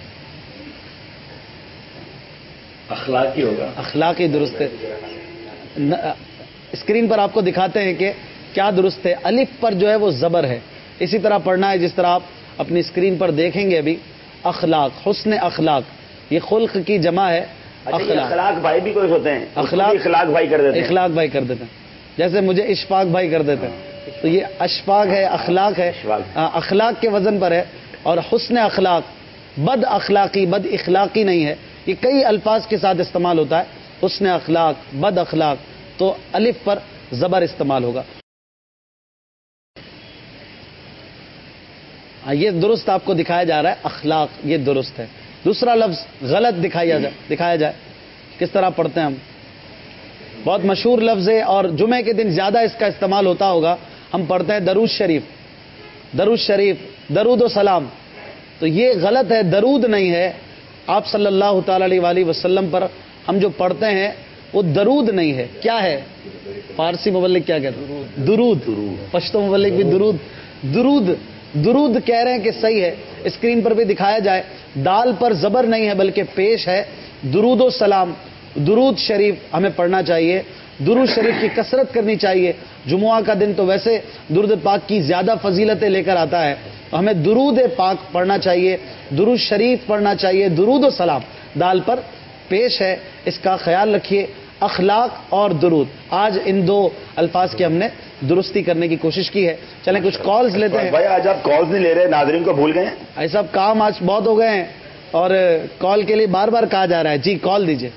اخلاقی ہوگا. اخلاقی درست ہے. اسکرین پر آپ کو دکھاتے ہیں کہ کیا درست ہے. الف پر جو ہے وہ زبر ہے, اسی طرح پڑھنا ہے جس طرح آپ اپنی اسکرین پر دیکھیں گے ابھی. اخلاق, حسن اخلاق, یہ خلق کی جمع ہے. اخلاق بھائی بھی کوئی ہوتے ہیں, اخلاق بھائی کر دیتے ہیں. اخلاق بھائی کر دیتے ہیں, جیسے مجھے اشفاق بھائی کر دیتے ہیں, تو یہ اشفاق ہے, اخلاق ہے, اخلاق کے وزن پر ہے. اور حسن اخلاق, بد اخلاقی, بد اخلاقی نہیں ہے. یہ کئی الفاظ کے ساتھ استعمال ہوتا ہے. حسن اخلاق, بد اخلاق, تو الف پر زبر استعمال ہوگا. یہ درست آپ کو دکھایا جا رہا ہے. اخلاق یہ درست ہے. دوسرا لفظ غلط دکھایا جائے. کس طرح پڑھتے ہیں ہم؟ بہت مشہور لفظ ہے اور جمعے کے دن زیادہ اس کا استعمال ہوتا ہوگا. ہم پڑھتے ہیں درود شریف. درود شریف, درود و سلام, تو یہ غلط ہے, درود نہیں ہے. آپ صلی اللہ تعالی علیہ وآلہ وسلم پر ہم جو پڑھتے ہیں وہ درود نہیں ہے. کیا ہے؟ فارسی مبلغ کیا کہتے ہیں؟ درود. پشتو مبلغ بھی درود. درود کہہ رہے ہیں کہ صحیح ہے. اسکرین پر بھی دکھایا جائے. دال پر زبر نہیں ہے بلکہ پیش ہے. درود و سلام, درود شریف ہمیں پڑھنا چاہیے. درود شریف کی کثرت کرنی چاہیے. جمعہ کا دن تو ویسے درود پاک کی زیادہ فضیلتیں لے کر آتا ہے, تو ہمیں درود پاک پڑھنا چاہیے, درود شریف پڑھنا چاہیے. درود و سلام دال پر پیش ہے, اس کا خیال رکھیے. اخلاق اور درود, آج ان 2 الفاظ کی ہم نے درستی کرنے کی کوشش کی ہے. چلیں کچھ کالز لیتے ہیں. بھائی آج آپ کالز نہیں لے رہے, ناظرین کو بھول گئے ہیں. ایسا کام آج بہت ہو گئے ہیں اور کال کے لیے بار بار کہا جا رہا ہے. جی کال دیجیے.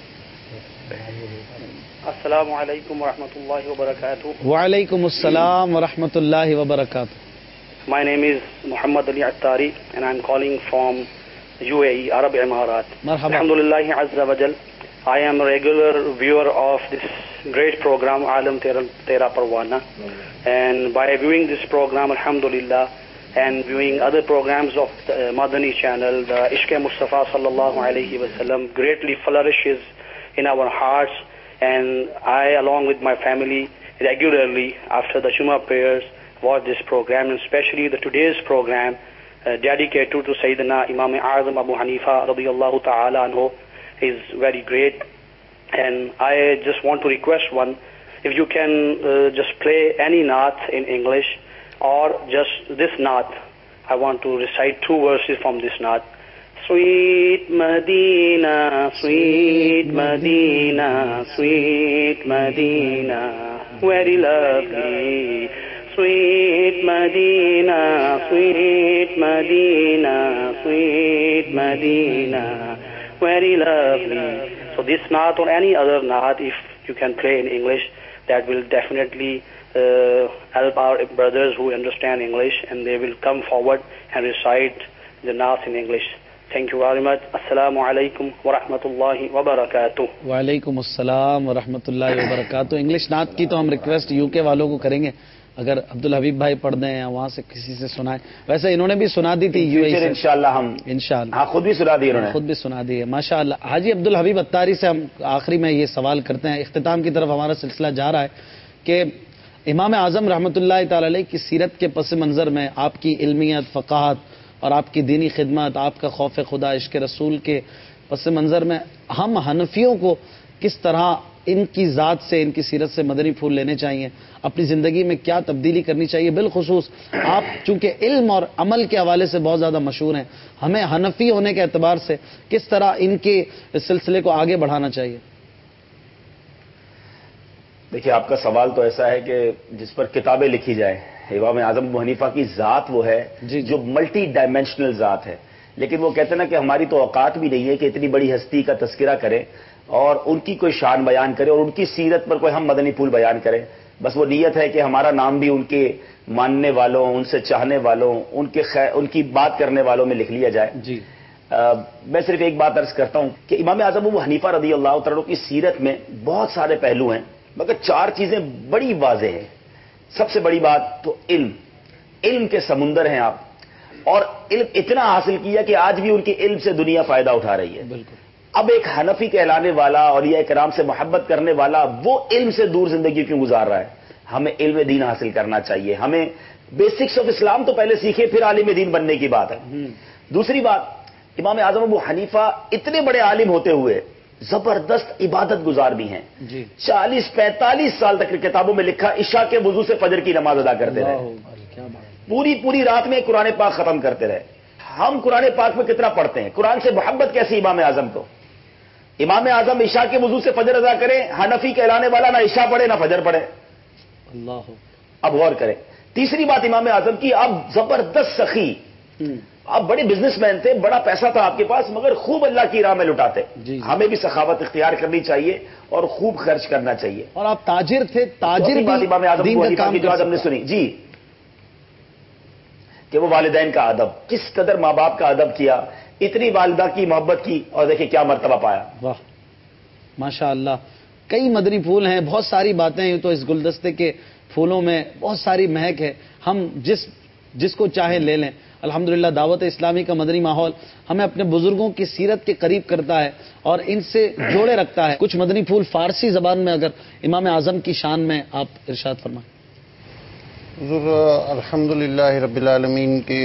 السلام علیکم ورحمۃ اللہ وبرکاتہ. وعلیکم السلام ورحمۃ اللہ وبرکاتہ. My name is Muhammad Ali Attari and I'm calling from UAE, Arab Emirat. Alhamdulillah Azza wa Jal. I am a regular viewer of this great program, Alam Tera Parwana. And by viewing this program, alhamdulillah, and viewing other programs of the Madani channel, the Ishq Mustafa sallallahu alayhi wa sallam greatly flourishes in our hearts. And I, along with my family, regularly, after the Jummah prayers, watch this program, and especially the today's program, dedicated to Sayyidina Imam Azam Abu Hanifa radiyallahu ta'ala anhu, is very great. And I just want to request one, if you can just play any naat in English or just this naat. I want to recite 2 verses from this naat. Sweet Medina, sweet Medina, sweet Medina, very lovely. Sweet Medina, sweet Medina, sweet Medina, very lovely. So this naat or any other naat, if you can play in English, that will definitely help our brothers who understand English, and they will come forward and recite the naat in English. Thank you very much. Assalamu alaikum wa rahmatullahi wa barakatuh. وعلیکم السلام ورحمۃ اللہ وبرکاتہ. انگلش نعت کی تو ہم ریکویسٹ UK والوں کو کریں گے. اگر عبدالحبیب بھائی پڑھ دیں یا وہاں سے کسی سے سنائیں. ویسے انہوں نے بھی سنا دی تھی یو اے سے انشاءاللہ ہم انشاءاللہ. ہاں خود بھی سنا دی انہوں نے, خود بھی سنا دی ہے ماشاء اللہ. حاجی عبدالحبیب اتاری سے ہم آخری میں یہ سوال کرتے ہیں, اختتام کی طرف ہمارا سلسلہ جا رہا ہے, کہ امام اعظم رحمۃ اللہ تعالی علیہ کی سیرت کے پس منظر میں آپ کی علمیت, فقاہت اور آپ کی دینی خدمت, آپ کا خوف خدا, عشق رسول کے پس منظر میں ہم حنفیوں کو کس طرح ان کی ذات سے, ان کی سیرت سے مدنی پھول لینے چاہیے, اپنی زندگی میں کیا تبدیلی کرنی چاہیے؟ بالخصوص آپ چونکہ علم اور عمل کے حوالے سے بہت زیادہ مشہور ہیں, ہمیں حنفی ہونے کے اعتبار سے کس طرح ان کے اس سلسلے کو آگے بڑھانا چاہیے؟ دیکھیے آپ کا سوال تو ایسا ہے کہ جس پر کتابیں لکھی جائیں. امام اعظم ابو حنیفہ کی ذات وہ ہے جو ملٹی ڈائمینشنل ذات ہے, لیکن وہ کہتے ہیں نا کہ ہماری تو اوقات بھی نہیں ہے کہ اتنی بڑی ہستی کا تذکرہ کریں اور ان کی کوئی شان بیان کرے اور ان کی سیرت پر کوئی ہم مدنی پھول بیان کریں. بس وہ نیت ہے کہ ہمارا نام بھی ان کے ماننے والوں, ان سے چاہنے والوں, ان کی بات کرنے والوں میں لکھ لیا جائے. جی میں صرف ایک بات عرض کرتا ہوں کہ امام اعظم ابو حنیفہ رضی اللہ تعالیٰ کی سیرت میں بہت سارے پہلو ہیں, مگر 4 چیزیں بڑی واضح ہیں. سب سے بڑی بات تو علم کے سمندر ہیں آپ, اور علم اتنا حاصل کیا کہ آج بھی ان کے علم سے دنیا فائدہ اٹھا رہی ہے. بالکل. اب ایک حنفی کہلانے والا اور یہ کرام سے محبت کرنے والا وہ علم سے دور زندگی کیوں گزار رہا ہے؟ ہمیں علم دین حاصل کرنا چاہیے. ہمیں بیسکس آف اسلام تو پہلے سیکھے, پھر عالم دین بننے کی بات ہے. دوسری بات, امام اعظم ابو حنیفہ اتنے بڑے عالم ہوتے ہوئے زبردست عبادت گزار بھی ہیں. 40-45 سال تک کتابوں میں لکھا عشاء کے وضو سے فجر کی نماز ادا کرتے رہے, پوری رات میں قرآن پاک ختم کرتے رہے. ہم قرآن پاک میں کتنا پڑھتے ہیں؟ قرآن سے محبت کیسی امام اعظم کو؟ امام اعظم عشاء کے وضو سے فجر ادا کریں, حنفی کہلانے والا نہ عشاء پڑھے نہ فجر پڑھے. اللہ. اب غور کریں. تیسری بات امام اعظم کی, اب زبردست سخی, آپ بڑے بزنس مین تھے, بڑا پیسہ تھا آپ کے پاس, مگر خوب اللہ کی راہ میں لٹاتے. ہمیں بھی سخاوت اختیار کرنی چاہیے اور خوب خرچ کرنا چاہیے. اور آپ تاجر تھے, تاجر بھی امام اعظم کی جو ہم نے سنی جی, کہ وہ والدین کا ادب, کس قدر ماں باپ کا ادب کیا, اتنی والدہ کی محبت کی, اور دیکھیں کیا مرتبہ پایا. واہ ماشاء اللہ. کئی مدنی پھول ہیں, بہت ساری باتیں ہیں, تو اس گلدستے کے پھولوں میں بہت ساری مہک ہے. ہم جس کو چاہیں لے لیں. الحمدللہ دعوت اسلامی کا مدنی ماحول ہمیں اپنے بزرگوں کی سیرت کے قریب کرتا ہے اور ان سے جوڑے رکھتا ہے. کچھ مدنی پھول فارسی زبان میں اگر امام اعظم کی شان میں آپ ارشاد فرمائیں. حضور الحمدللہ رب العالمین کے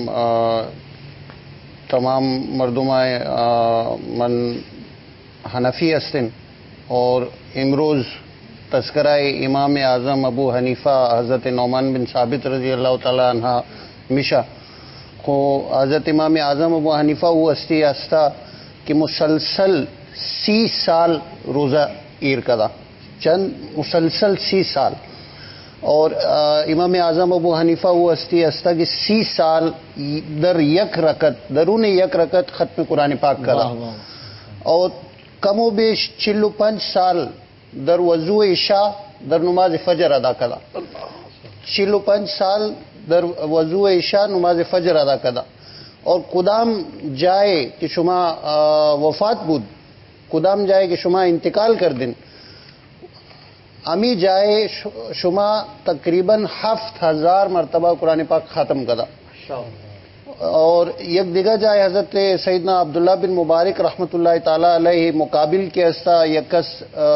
تمام مردمائے من حنفی هستن اور امروز تذکرہ امام اعظم ابو حنیفہ حضرت نعمان بن ثابت رضی اللہ تعالی عنہ میشا کو حضرت امام اعظم ابو حنیفہ وہ ہستی ہستا کہ مسلسل 30 سال روزہ ایر کدا, چند مسلسل 30 سال. اور امام اعظم ابو حنیفہ وہ ہستی ہستا کہ 30 سال در یک رکعت, درون یک رکعت ختم قرآن پاک کدا, اور کم و بیش 45 سال در وضو عشاء در نماز فجر ادا کدا. 45 سال در وضو عشاء نماز فجر ادا کدا. اور کدام جائے کہ شما وفات بود, کدام جائے کہ شما انتقال کر دن, امی جائے شما تقریباً 7000 مرتبہ قرآن پاک ختم کدا. اور یک دیگر جائے حضرت سیدنا عبداللہ بن مبارک رحمۃ اللہ تعالی علیہ مقابل کے استا یکس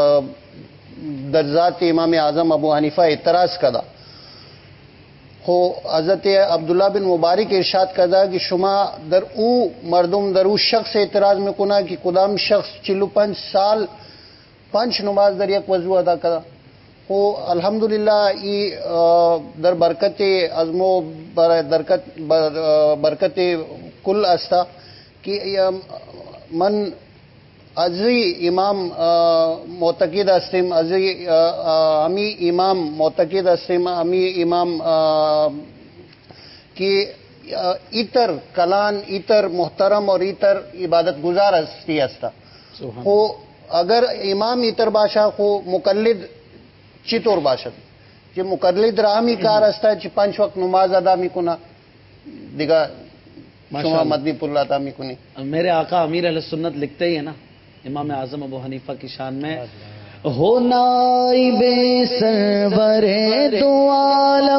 درجات امام اعظم ابو حنیفہ اعتراض کدا. ہو حضرت عبداللہ بن مبارک ارشاد کدا کہ شما در او مردم در او شخص اعتراض میں کنا کہ کدام شخص 45 سال 5 نماز در یک وضو ادا کدا. ہو الحمدللہ ای در برکت عزم و برکت کل استا کہ من ازی امام معتقد هستیم, ازی امی امام معتقد هستیم, امی امام کی ایتر کلان, ایتر محترم اور ایتر عبادت گزار ہستی ہستا. خو اگر امام ایتر باشا خو مقلد چطور باشد, جو مقلد رامی کار ہستا چی 5 وقت نماز ادا می کنا دیگا شما مدنی پھول ادا می کنی. میرے آقا امیر اہل سنت لکھتے ہی ہے نا امام اعظم ابو حنیفہ کی شان میں, ہو نائب سرور دو عالم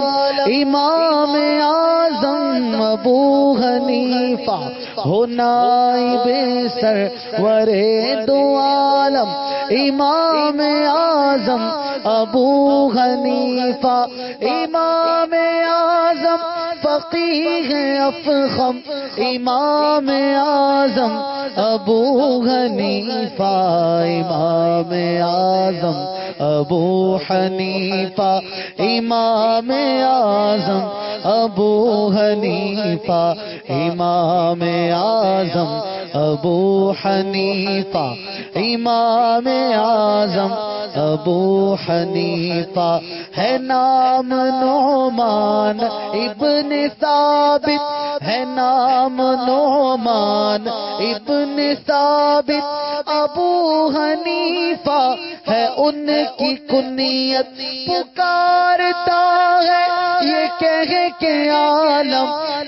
ہو نائب سرور دو عالم امام اعظم ابو حنیفہ، امام اعظم فقیہ افخم امام اعظم ابو حنیفہ، امام اعظم ابو حنیفہ، امام اعظم ابو حنیفہ، امام اعظم ابو حنیفہ، امام اعظم ابو حنیفہ، ہے نام نعمان ابن ثابت، ہے نام نعمان ابن ثابت، ابو حنیفہ ہے ان کی کنیت، پکارتا ہے یہ کہہ کے عالم،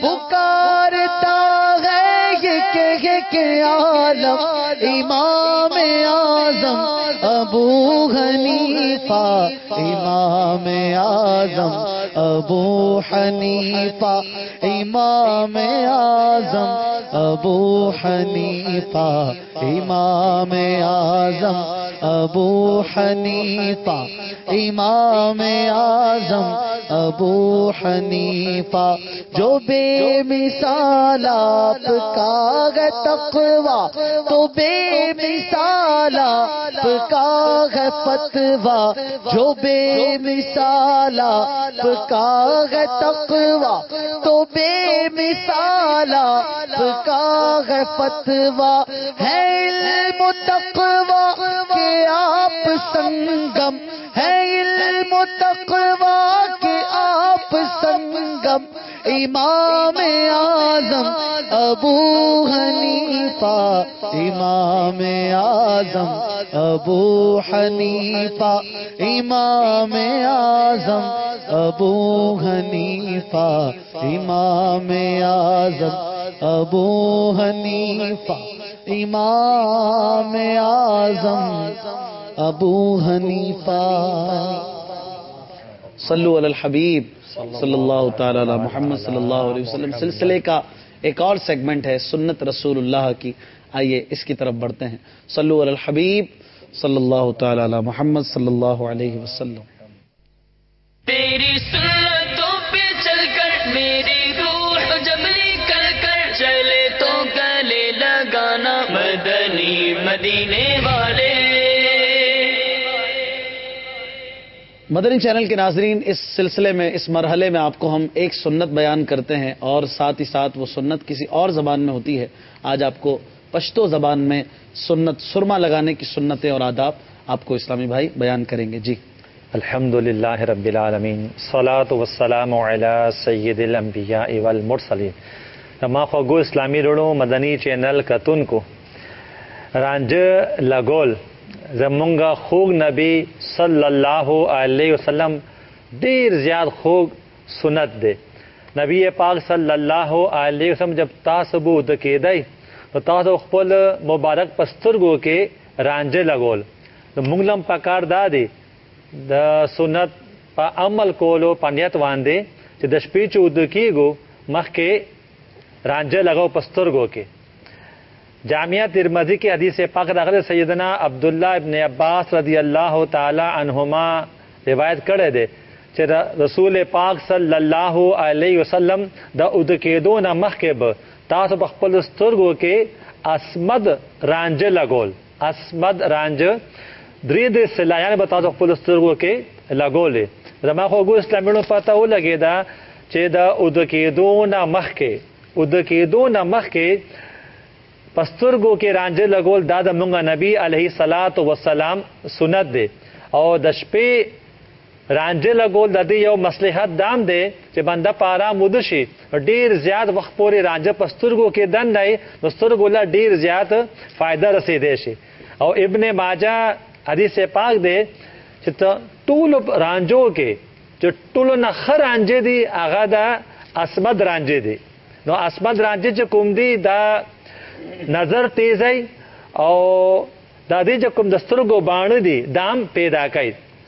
پکارتا ہے یہ کہہ کے عالم، امام اعظم ابو حنیفہ، امام اعظم ابو حنیفہ، امام اعظم ابو حنیفہ، امام اعظم ابو حنیفہ، امام اعظم ابو حنیفہ، جو بے مثال آپ کا ہے تقویٰ، تو بے مثال آپ کا ہے فتویٰ، جو بے مثال آپ کا ہے تقویٰ، تو بے مثال آپ کا ہے فتویٰ، ہے علم و تقویٰ کہ آپ سنگم، ہے علم و تقویٰ کہ آپ سنگم، امام اعظم ابو حنیفہ، امام اعظم ابو حنیفہ، امام اعظم ابو حنیفہ، امام اعظم ابو حنیفہ، امام اعظم ابو حنیفہ۔ صلو علی الحبیب صلی اللہ تعالی علی محمد صلی اللہ علیہ وسلم۔ سلسلے کا ایک اور سیگمنٹ ہے سنت رسول اللہ کی، آئیے اس کی طرف بڑھتے ہیں۔ صلو علی الحبیب صلی اللہ تعالی علی محمد صلی اللہ علیہ وسلم۔ تیری سنتوں پہ چل کر میری روح جب نکل کر چلے تو گلے لگانا مدنی مدینے والے۔ مدنی چینل کے ناظرین، اس سلسلے میں، اس مرحلے میں آپ کو ہم ایک سنت بیان کرتے ہیں اور ساتھ ہی ساتھ وہ سنت کسی اور زبان میں ہوتی ہے۔ آج آپ کو پشتو زبان میں سنت سرما لگانے کی سنتیں اور آداب آپ کو اسلامی بھائی بیان کریں گے۔ جی الحمدللہ رب العالمین، صلاۃ والسلام علی سید الانبیاء والمرسلین۔ رما خوگو اسلامی روڑوں مدنی چینل کتن کو رانج لگول زمونگا خوگ نبی صلی اللہ علیہ وسلم دیر زیاد خوگ سنت دے۔ نبی پاک صلی اللہ علیہ وسلم جب تاسبو دکی دائی تو تاسو خپل مبارک پسترگو کے رانجے لگول تو منگلم پکار دا دی دا سنت پا عمل کولو پانیت واندے چی دشپیچو دکی گو مخ کے رانجے لگو پسترگو کے۔ جامعہ ترمذی کی حدیث پاک داخل سیدنا عبداللہ ابن عباس رضی اللہ تعالی عنہما روایت کرے دے کہ رسول پاک صلی اللہ علیہ وسلم دا ادکیدو نمخ کے با تاسو بخپل سترگو کے اسمد رانج لگول، اسمد رانج درید سلایان بتاسو بخپل سترگو کے لگولے۔ رما خوگو اسلامیونو پتہ ہو لگے دا کہ دا ادکیدو نمخ کے پسترگو کے رانجے لگول دادا منگا نبی علیہ الصلاۃ والسلام سنت دے، اور دشپے رانجے لگول دادی یو مصلحت دام دے کہ بندہ پارا مدشی دیر زیاد وقت پوری رانجے پسترگو کے دن نئے پسترگو لا دیر زیاد فائدہ رسی دے شی۔ اور ابن ماجہ حدیث پاک دے کہ طول رانجو کے جو طول نخر رانجے دی آغا دا اسمد رانجے دی، نو اسمد رانجے جو کم دی دا نظر تیز ہے اور دادی جو کم دسترگو بان دی دام پیدا کئی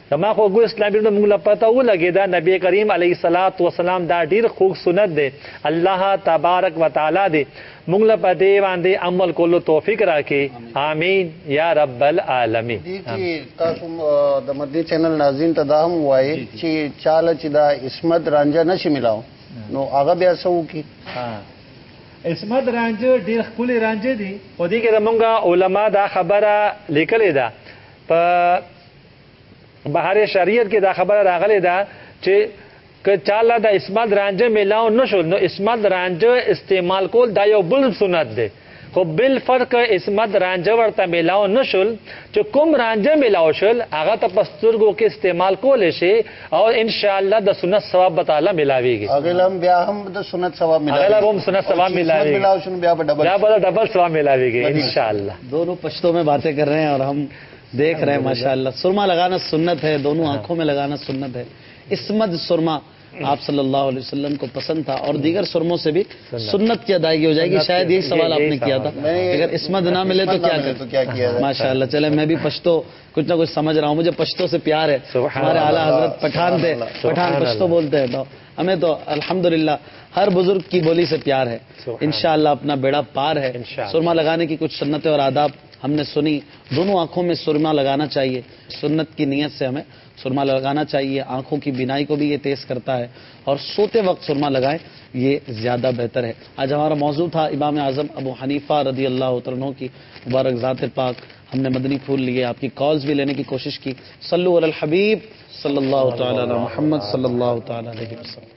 زما خو ګو اسلامي نو موږ لا پته ولګی دا نبی کریم علیه الصلاۃ والسلام دا ډیر خوږ سنت دی. الله تبارک وتعالى دې موږ له پدې باندې عمل کولو توفیق راکړي. آمین یا رب العالمین. دي تاسو د مدني چینل ناظرین ته دا هم وایي چې چاله چې دا عصمت رانجه نشي ملاو نو هغه بیا سو کی. عصمت رانجه ډیر ښکلي رانجه دي. په دې کې زمونږ علما دا خبره لیکلې ده په بهر شریعت کې دا خبره راغلی ده چې که چاله د عصمت رانجه میلاو نشول نو عصمت رانجه استعمال کول دا یو بل سنت دی. خو بل فرق عصمت رانجه ورته میلاو نشول چې کوم رانجه میلاو شول هغه ته په سترګو کې استعمال کولی شي او ان شاء الله د سنت ثواب به تعالی میلاویږي. هغه هم بیا هم د سنت ثواب میلاویږي. هغه هم سنت ثواب میلاویږي. میلاو شنو بیا به ڈبل ثواب میلاویږي ان شاء الله. دونوں پشتوں میں باتیں کر رہے ہیں اور ہم دیکھ رہے ہیں ماشاءاللہ. سرما لگانا سنت ہے, دونوں آنکھوں میں لگانا سنت ہے. عصمت سرما آپ صلی اللہ علیہ وسلم کو پسند تھا اور دیگر سرموں سے بھی سنت کی ادائیگی ہو جائے گی. شاید یہی سوال آپ نے کیا تھا اگر عصمت نہ ملے تو کیا کیا. ماشاءاللہ. چلے میں بھی پشتو کچھ نہ کچھ سمجھ رہا ہوں. مجھے پشتو سے پیار ہے. ہمارے اعلیٰ حضرت پٹھان تھے, پٹھان پشتو بولتے ہیں تو ہمیں تو الحمدللہ ہر بزرگ کی بولی سے پیار ہے. انشاءاللہ اپنا بیڑا پار ہے. سرما لگانے کی کچھ سنتیں اور آداب ہم نے سنی. دونوں آنکھوں میں سرما لگانا چاہیے. سنت کی نیت سے ہمیں سرما لگانا چاہیے. آنکھوں کی بینائی کو بھی یہ تیز کرتا ہے اور سوتے وقت سرما لگائیں یہ زیادہ بہتر ہے. آج ہمارا موضوع تھا امام اعظم ابو حنیفہ رضی اللہ عنہ کی مبارک ذات پاک. ہم نے مدنی پھول لیے, آپ کی کالز بھی لینے کی کوشش کی. صلو علی الحبیب صلی اللہ تعالی علی محمد صلی اللہ تعالی علیہ وسلم.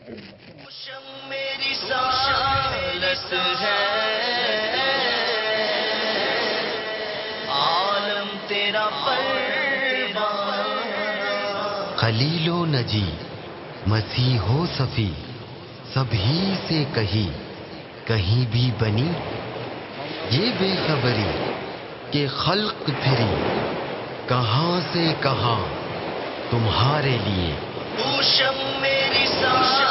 خلیل و نجی مسیح و صفی سب ہی سے کہی کہیں بھی بنی یہ بے خبری کہ خلق پھری کہاں سے کہاں تمہارے لیے.